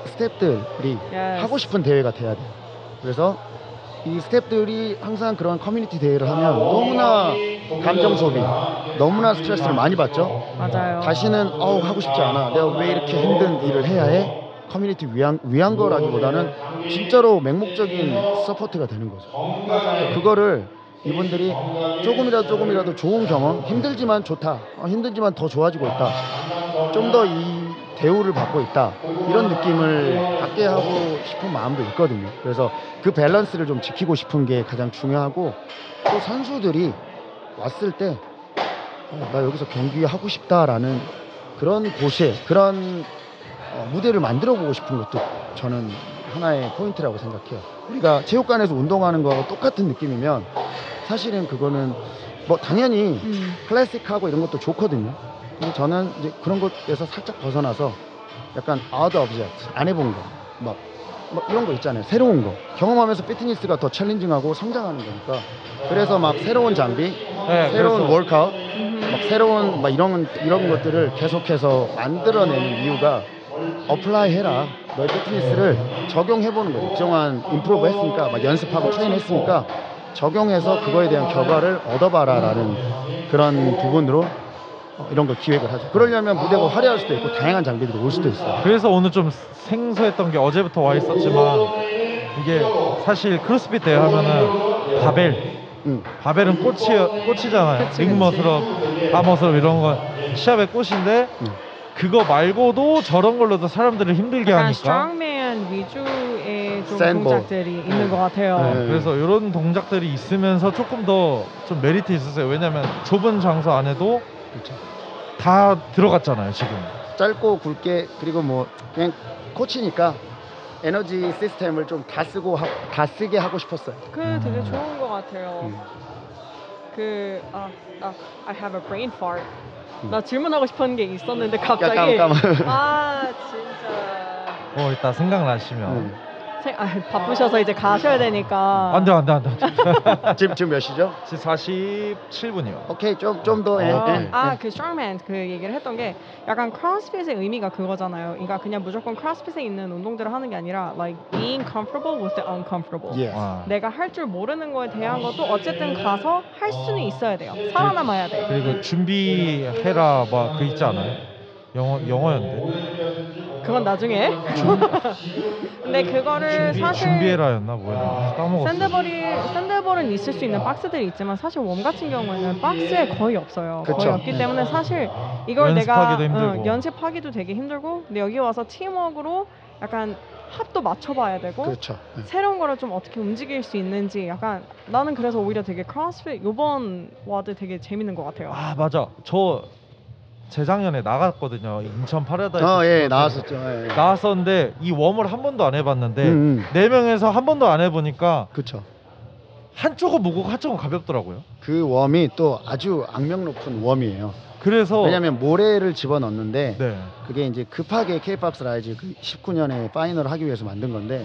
스태프들이 Yes. 하고 싶은 대회가 돼야 돼요. 그래서 이 스태프들이 항상 그런 커뮤니티 대회를 하면 너무나 감정 소비, 너무나 스트레스를 많이 받죠. 맞아요. 다시는 어우 하고 싶지 않아. 내가 왜 이렇게 힘든 일을 해야 해? 커뮤니티 위한 위한 거라기보다는 진짜로 맹목적인 서포트가 되는 거죠. 그거를 이분들이 조금이라도 조금이라도 좋은 경험, 힘들지만 좋다, 어, 힘들지만 더 좋아지고 있다, 좀 더 이 대우를 받고 있다, 이런 느낌을 받게 하고 싶은 마음도 있거든요. 그래서 그 밸런스를 좀 지키고 싶은 게 가장 중요하고, 또 선수들이 왔을 때 어, 나 여기서 경기하고 싶다라는 그런 곳에 그런 어, 무대를 만들어 보고 싶은 것도 저는 하나의 포인트라고 생각해요. 우리가 체육관에서 운동하는 거하고 똑같은 느낌이면 사실은 그거는 뭐 당연히 음, 클래식하고 이런 것도 좋거든요. 근데 저는 이제 그런 것에서 살짝 벗어나서 약간 out object, 안 해본 거, 막, 막 이런 거 있잖아요. 새로운 거 경험하면서 피트니스가 더 챌린징하고 성장하는 거니까. 그래서 막 새로운 장비, 네, 새로운 그래서- 월카웃, 음, 막 새로운 막 이런 이런 것들을 계속해서 만들어내는 이유가 어플라이 해라. 너의 피트니스를 적용해보는 거죠. 그동안 임프로브 했으니까, 막 연습하고 트레인 했으니까 적용해서 그거에 대한 결과를 얻어봐라라는 그런 부분으로 어, 이런 걸 기획을 하죠. 그러려면 무대가 화려할 수도 있고 다양한 장비들이 올 수도 있어요. 그래서 오늘 좀 생소했던 게 어제부터 와 있었지만 이게 사실 크로스핏 대회 하면은 바벨 음. 바벨은 꽃이 꽃이잖아요. 그치, 링머슬업, 아머슬업 이런 건 시합의 꽃인데 음. 그거 말고도 저런 걸로도 사람들을 힘들게 약간 하니까. 스트롱맨 위주의 좀 샌볼. 동작들이 있는 것 같아요. 네. 그래서 이런 동작들이 있으면서 조금 더 좀 메리트 있었어요. 왜냐면 좁은 장소 안에도 그렇죠. 다 들어갔잖아요 지금. 짧고 굵게, 그리고 뭐 그냥 코치니까 에너지 시스템을 좀 다 쓰고 하, 다 쓰게 하고 싶었어요. 그 되게 좋은 것 같아요. 음. 그 아, 아, I have a brain fart. 나 질문하고 싶은 게 있었는데 갑자기 까마, 까마. 아 진짜 뭐 이따 생각나시면 음. 생- 아, 바쁘셔서 이제 가셔야 되니까 안돼 안돼 안돼 지금 지금 몇 시죠? 지금 사십칠 분이요. 오케이 좀 좀 더. 예, 어, 예, 아, 예. 그 strongman 그 얘기를 했던 게 약간 크로스핏의 의미가 그거잖아요. 그러니까 그냥 무조건 크로스핏에 있는 운동들을 하는 게 아니라 like being comfortable with the uncomfortable. Yes. 아, 내가 할 줄 모르는 거에 대한 것도 어쨌든 가서 할 수는 있어야 돼요. 살아남아야 돼. 그리고 준비해라 막 그 있지 않아요? 영어 영어였는데 그건 나중에. 근데 그거를 준비 사실 준비해라였나 뭐야 까먹었어. 샌드볼이 샌드볼은 있을 수 있는 박스들이 있지만 사실 웜 같은 경우에는 박스에 거의 없어요. 그쵸. 거의 없기 때문에 사실 이걸 내가 연습하기도 힘들고. 어, 연습하기도 되게 힘들고 근데 여기 와서 팀워크로 약간 합도 맞춰봐야 되고 그렇죠. 예. 새로운 거를 좀 어떻게 움직일 수 있는지 약간 나는 그래서 오히려 되게 크로스핏 요번 와드 되게 재밌는 것 같아요. 아 맞아 저 재작년에 나갔거든요 인천 파라다이스. 어, 예, 스포츠. 나왔었죠. 예, 예. 나왔었는데 이 웜을 한 번도 안 해봤는데 음, 음. 네 명에서 한 번도 안 해보니까 그렇죠. 한쪽은 무겁고 한쪽은 가볍더라고요. 그 웜이 또 아주 악명 높은 웜이에요. 그래서 왜냐면 모래를 집어넣는데 네. 그게 이제 급하게 K-박스 라이즈 그 십구 년에 파이널을 하기 위해서 만든 건데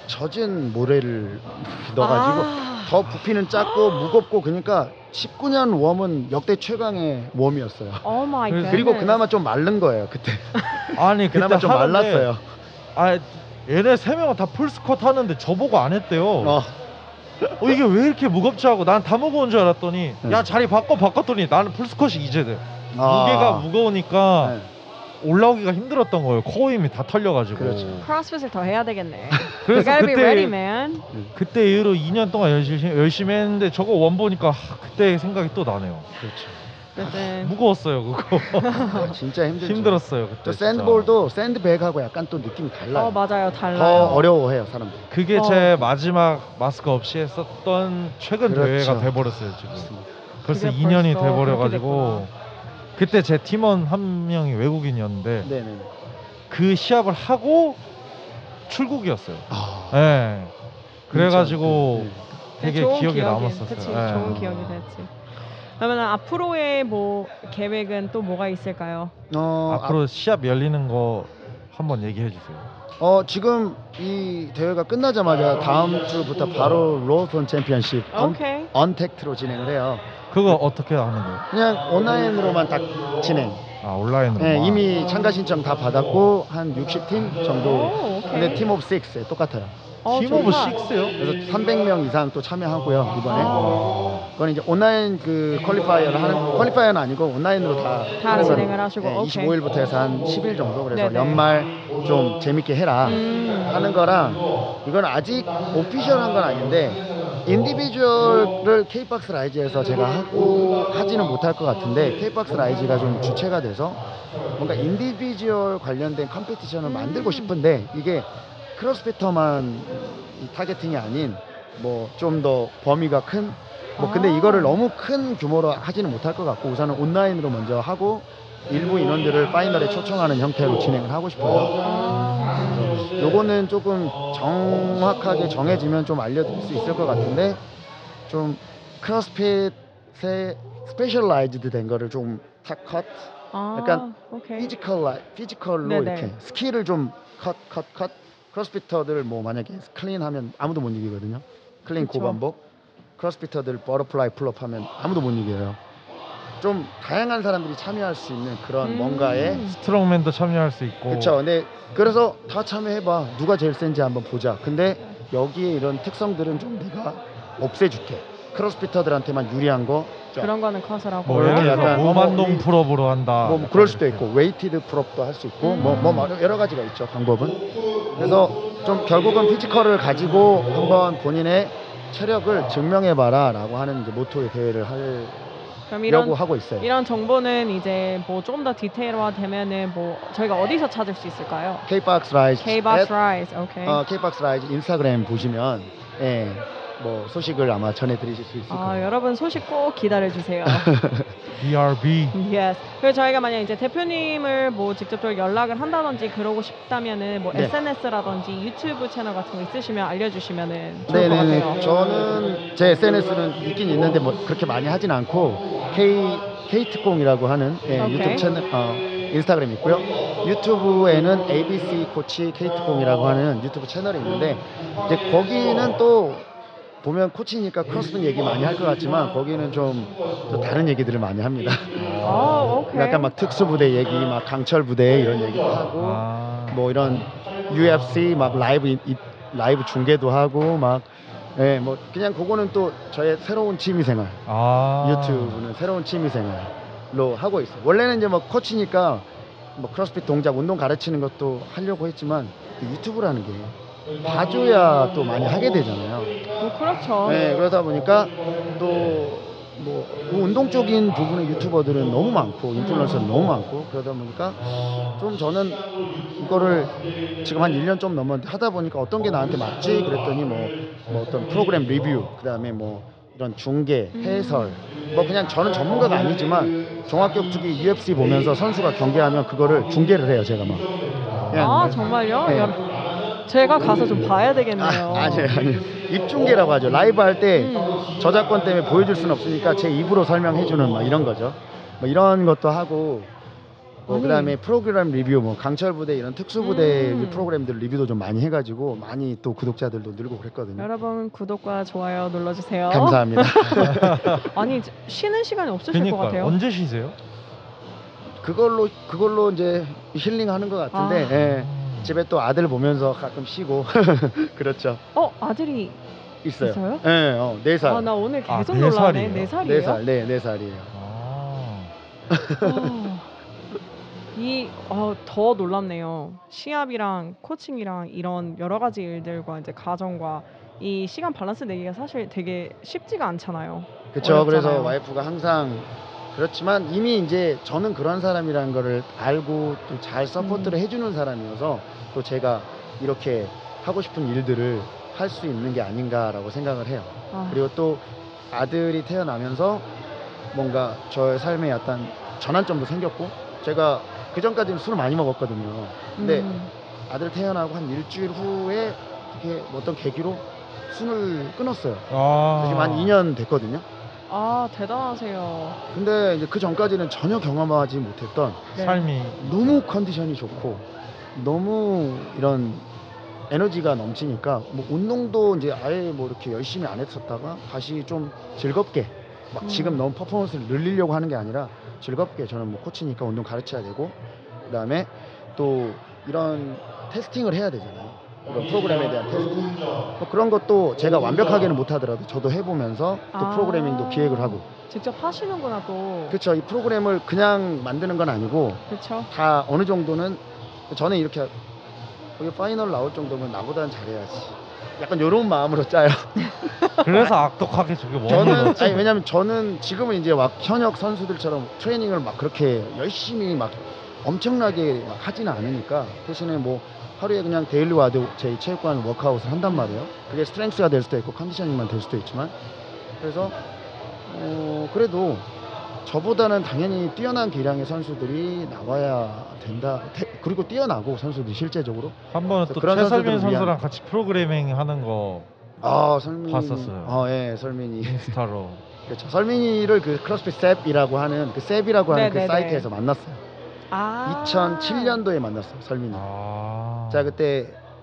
젖은 모래를 넣어가지고 아. 더 부피는 작고 무겁고 그러니까 십구 년 웜은 역대 최강의 웜이었어요. 오 마이 그리고 갓. 그리고 그나마 좀 마른 거예요 그때. 아니 그때 그나마 좀 하는데 말랐어요. 아 얘네 세 명은 다 풀스쿼트 하는데 저보고 안 했대요. 어, 어, 이게 왜 이렇게 무겁지 하고 난 다 무거운 줄 알았더니 네. 야 자리 바꿔 바꿨더니 나는 풀스쿼시 이제 돼. 아. 무게가 무거우니까 네. 올라오기가 힘들었던 거예요. 코어 힘이 다 털려가지고. 그렇죠. 크로스핏을 더 해야 되겠네. 그래서 You gotta be 그때- ready, man. 그때 이후로 이 년 동안 열심히, 열심히 했는데 저거 원 보니까 하, 그때 생각이 또 나네요. 그렇죠. 어쨌든 무거웠어요 그거. 아, 진짜 힘들죠. 힘들었어요 그때. 또 진짜. 샌드볼도 샌드백하고 약간 또 느낌이 달라요. 어 맞아요 달라요. 더 어려워해요 사람들. 그게 어. 제 마지막 마스크 없이 했었던 최근 그렇죠. 대회가 돼버렸어요 지금. 벌써 그게 이 년이 벌써 돼버려가지고 그때 제 팀원 한 명이 외국인이었는데 네네. 그 시합을 하고 출국이었어요. 아, 예. 그래가지고 네. 되게 좋은 기억에 기억이- 남았었어요. 그치, 예. 좋은 기억이 됐지. 그러면 앞으로의 뭐 계획은 또 뭐가 있을까요? 어, 앞으로 시합 열리는 거 한번 얘기해 주세요. 어 지금 이 대회가 끝나자마자 다음 주부터 바로 로톤 챔피언십 언, 오케이. 언택트로 진행을 해요. 그거 어떻게 하는 거예요? 그냥 온라인으로만 딱 진행. 아 온라인으로. 네, 이미 참가 신청 다 받았고 한 육십 팀 정도. 오, 오케이. 근데 팀 오브 식스 똑같아요. 어, 팀 오브 좋다. 식스요? 그래서 삼백 명 이상 또 참여하고요 이번에. 어. 그건 이제 온라인 그 퀄리파이어를 하는 퀄리파이어는 아니고 온라인으로 다 다 하는 진행을 거예요. 하시고, 네, 오케이. 이십오 일부터 해서 한 십 일 정도. 그래서 네네. 연말 좀 재밌게 해라 음. 하는 거랑 이건 아직 오피셜한 건 아닌데 인디비주얼을 K-박스 라이즈에서 제가 하고 하지는 못할 것 같은데 K-박스 라이즈가 좀 주체가 돼서 뭔가 인디비주얼 관련된 컴피티션을 만들고 싶은데 이게 크로스피터만 이 타겟팅이 아닌 뭐 좀 더 범위가 큰 뭐 근데 아. 이거를 너무 큰 규모로 하지는 못할 것 같고 우선은 온라인으로 먼저 하고 일부 인원들을 파이널에 초청하는 형태로 진행을 하고 싶어요. 아, 요거는 조금 정확하게 정해지면 좀 알려드릴 수 있을 것 같은데 좀 크로스핏에 스페셜라이즈드 된 거를 좀 컷, 아, 약간 오케이. 피지컬, 피지컬로 네네. 이렇게 스킬을 좀 컷, 컷, 컷. 크로스피터들 뭐 만약에 클린 하면 아무도 못 이기거든요. 클린 그쵸. 고반복. 크로스피터들 버터플라이 풀업 하면 아무도 못 이겨요. 좀 다양한 사람들이 참여할 수 있는 그런 음. 뭔가에 스트롱맨도 참여할 수 있고. 그렇죠. 근데 그래서 다 참여해봐. 누가 제일 센지 한번 보자. 근데 여기에 이런 특성들은 좀 내가 없애줄게. 크로스피터들한테만 유리한 거. 쫙. 그런 거는 컷을 하고. 뭐 예를 들어서 약간 무만동 이- 풀업으로 한다. 뭐 그럴 수도 있고 웨이티드 풀업도 할 수 있고 음. 뭐, 뭐 여러 가지가 있죠 방법은. 그래서 좀 결국은 피지컬을 가지고 한번 본인의 체력을 증명해봐라라고 하는 이제 모토의 대회를 하려고 그럼 이런 하고 있어요. 이런 정보는 이제 뭐 좀 더 디테일화 되면은 뭐 저희가 어디서 찾을 수 있을까요? K-박스 라이즈 K-Box Rise, 오케이. 어, K-박스 라이즈 인스타그램 보시면 예, 뭐 소식을 아마 전해드리실 수 있을 아, 거예요. 여러분 소식 꼭 기다려 주세요. 비알비. Yes. 그리고 저희가 만약 이제 대표님을 뭐 직접적으로 연락을 한다든지 그러고 싶다면은 뭐 네. 에스엔에스라든지 유튜브 채널 같은 거 있으시면 알려주시면은 좋을 것 네네네. 같아요. 저는 제 에스엔에스는 있긴 있는데 뭐 그렇게 많이 하진 않고 K 케이트공이라고 하는 예, 오케이. 유튜브 채널, 어, 인스타그램이 있고요. 유튜브에는 에이비씨 코치 케이트공이라고 하는 유튜브 채널이 있는데 이제 거기는 또 보면 코치니까 크로스핏 얘기 많이 할 것 같지만 거기는 좀, 또 다른 얘기들을 많이 합니다. 아, 오케이. 약간 막 특수부대 얘기, 막 강철 부대 이런 얘기도 하고 아. 뭐 이런 유에프씨 막 라이브 이- 라이브 중계도 하고 막 예, 뭐 그냥 그거는 또 저의 새로운 취미생활. 아. 유튜브는 새로운 취미생활로 하고 있어요. 원래는 이제 뭐 코치니까 뭐 크로스핏 동작, 운동 가르치는 것도 하려고 했지만 그 유튜브라는 게 봐줘야 또 많이 하게 되잖아요. 뭐 그렇죠. 네, 그러다 보니까 또 뭐 운동 쪽인 부분의 유튜버들은 너무 많고 인플루언서는 너무 많고 그러다 보니까 좀 저는 이거를 지금 한 일 년 좀 넘었는데 하다 보니까 어떤 게 나한테 맞지? 그랬더니 뭐, 뭐 어떤 프로그램 리뷰, 그다음에 뭐 이런 중계, 해설, 뭐 그냥 저는 전문가가 아니지만 종합격투기 유에프씨 보면서 선수가 경기하면 그거를 중계를 해요, 제가 막. 그냥 아, 정말요? 네. 여- 제가 가서 좀 봐야 되겠네요. 아, 아니에요, 아니에요. 입중계라고 하죠. 라이브 할 때 음. 저작권 때문에 보여줄 수는 없으니까 제 입으로 설명해주는 막 이런 거죠. 뭐 이런 것도 하고, 뭐 아니. 그다음에 프로그램 리뷰, 뭐 강철 부대 이런 특수 부대 음. 프로그램들 리뷰도 좀 많이 해가지고 많이 또 구독자들도 늘고 그랬거든요. 여러분 구독과 좋아요 눌러주세요. 감사합니다. 아니 쉬는 시간이 없으실 것 그러니까 같아요. 언제 쉬세요? 그걸로 그걸로 이제 힐링하는 것 같은데 아. 예, 집에 또 아들 보면서 가끔 쉬고 그렇죠. 어 아들이 있어요. 있어요? 예, 어, 네 살. 아 나 오늘 아, 계속 네 놀라네. 살이에요? 네 살이에요? 네 살, 네, 네 살이에요. 아. 아, 이, 어, 더 놀랍네요. 시합이랑 코칭이랑 이런 여러 가지 일들과 이제 가정과 이 시간 밸런스 내기가 사실 되게 쉽지가 않잖아요. 그렇죠. 그래서 어렵잖아요. 와이프가 항상 그렇지만 이미 이제 저는 그런 사람이라는 거를 알고 또 잘 서포트를 음. 해주는 사람이어서 또 제가 이렇게 하고 싶은 일들을 할 수 있는 게 아닌가라고 생각을 해요. 아, 그리고 또 아들이 태어나면서 뭔가 저의 삶에 약간 전환점도 생겼고 제가 그 전까지는 술을 많이 먹었거든요. 근데 음. 아들 태어나고 한 일주일 후에 이렇게 뭐 어떤 계기로 술을 끊었어요. 아. 지금 한 이 년 됐거든요. 아 대단하세요. 근데 이제 그 전까지는 전혀 경험하지 못했던 네. 삶이 너무 컨디션이 좋고 너무 이런 에너지가 넘치니까 뭐 운동도 이제 아예 뭐 이렇게 열심히 안 했었다가 다시 좀 즐겁게 막 음. 지금 너무 퍼포먼스를 늘리려고 하는 게 아니라 즐겁게 저는 뭐 코치니까 운동 가르쳐야 되고 그다음에 또 이런 테스팅을 해야 되잖아요. 이런 프로그램에 대한 테스팅 뭐 그런 것도 제가 완벽하게는 못하더라도 저도 해보면서 또 아. 프로그래밍도 기획을 하고 직접 하시는구나 또. 그렇죠. 이 프로그램을 그냥 만드는 건 아니고 그렇죠. 다 어느 정도는 저는 이렇게 거기 파이널 나올 정도면 나보다는 잘해야지. 약간 이런 마음으로 짜요. 그래서 악독하게 저게 뭐 저는 아니 왜냐면 저는 지금은 이제 막 현역 선수들처럼 트레이닝을 막 그렇게 열심히 막 엄청나게 막 하지는 않으니까 대신에 뭐 하루에 그냥 데일리 와도 제 체육관 워크아웃을 한단 말이에요. 그게 스트렝스가 될 수도 있고 컨디셔닝만 될 수도 있지만 그래서 어 그래도 저보다는 당연히 뛰어난 기량의 선수들이 나와야 된다. 태- 그리고 뛰어나고 선수들이 실제적으로 한번 또 그런 최설민 선수들을 선수랑 위한- 같이 프로그래밍 하는 거 아 설민 봤었어요. 어, 예, 설민이. 인스타로. 그렇죠. 설민이를 그 크로스핏 셉이라고 하는 그 셉이라고 하는 네네네. 그 사이트에서 만났어요. 아. 이천칠 년도에 만났어요. 설민이. 아. 자 그때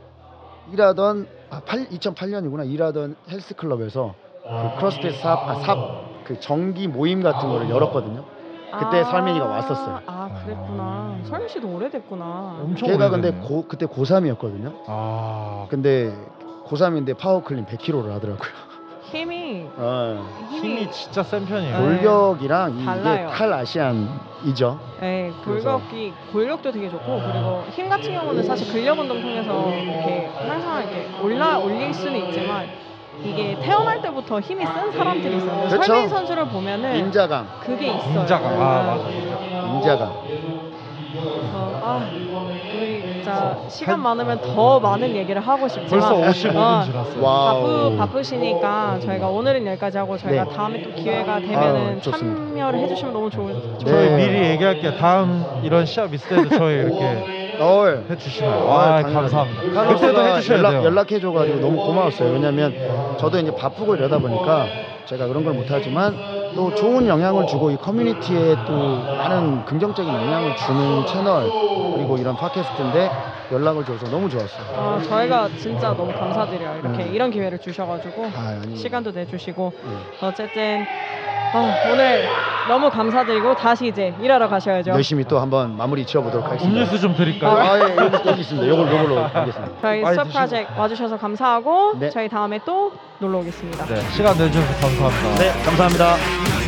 일하던 아, 이천팔 년이구나. 일하던 헬스클럽에서 그 크로스핏 삽, 아, 삽, 그 정기 모임 같은 거를 열었거든요. 그때 아. 설민이가 왔었어요. 아 그랬구나. 설민 씨도 오래됐구나. 엄청 걔가 근데 오래됐네. 고, 그때 고삼이었거든요. 아. 근데 고삼인데 파워클린 백 킬로그램를 하더라고요. 힘이 어. 힘이, 힘이 진짜 센 편이에요. 네. 골격이랑 이게 달라요. 탈아시안이죠. 네, 그래서- 골격이 골격도 되게 좋고 그리고 힘 같은 경우는 사실 근력 운동 통해서 이렇게 항상 이렇게 올라 올릴 수는 있지만 이게 태어날 때부터 힘이 센 사람들이 있어요. 그렇죠. 설민 선수를 보면은 인자강, 그게 있어요. 인자가 네. 아 맞아. 인자강. 그래서 아 우리 진짜 시간 많으면 더 많은 얘기를 하고 싶지만 벌써 오십오 분 어, 지났어요. 와우. 바쁘 바쁘시니까 저희가 오늘은 여기까지 하고 저희가 네. 다음에 또 기회가 되면은 아유, 좋습니다. 참여를 해주시면 너무 좋을 좋을 네. 저희 미리 얘기할게요. 다음 이런 시합 있을 때도 저희 이렇게 어, 해주시면 아, 아 당연하죠. 감사합니다. 그때도 카노스가 해주셔야 연락, 돼요. 연락해줘가지고 너무 고마웠어요. 왜냐면 저도 이제 바쁘고 이러다 보니까 제가 그런 걸 못하지만 또 좋은 영향을 주고 이 커뮤니티에 또 많은 긍정적인 영향을 주는 채널 그리고 이런 팟캐스트인데 연락을 줘서 너무 좋았어요. 아, 저희가 진짜 너무 감사드려요. 이렇게 음. 이런 기회를 주셔가지고 아, 아닙니다. 시간도 내주시고 네. 어쨌든 아, 오늘 너무 감사드리고 다시 이제 일하러 가셔야죠. 열심히 또 한번 마무리 지어보도록 하겠습니다. 음료수 좀 드릴까요? 아, 예, 여기, 여기 있습니다. 요걸 요걸로 하겠습니다. 저희 많이 수업 드시고. 프로젝트 와주셔서 감사하고 네. 저희 다음에 또 놀러 오겠습니다. 네, 시간 내주셔서 감사합니다. 네, 감사합니다.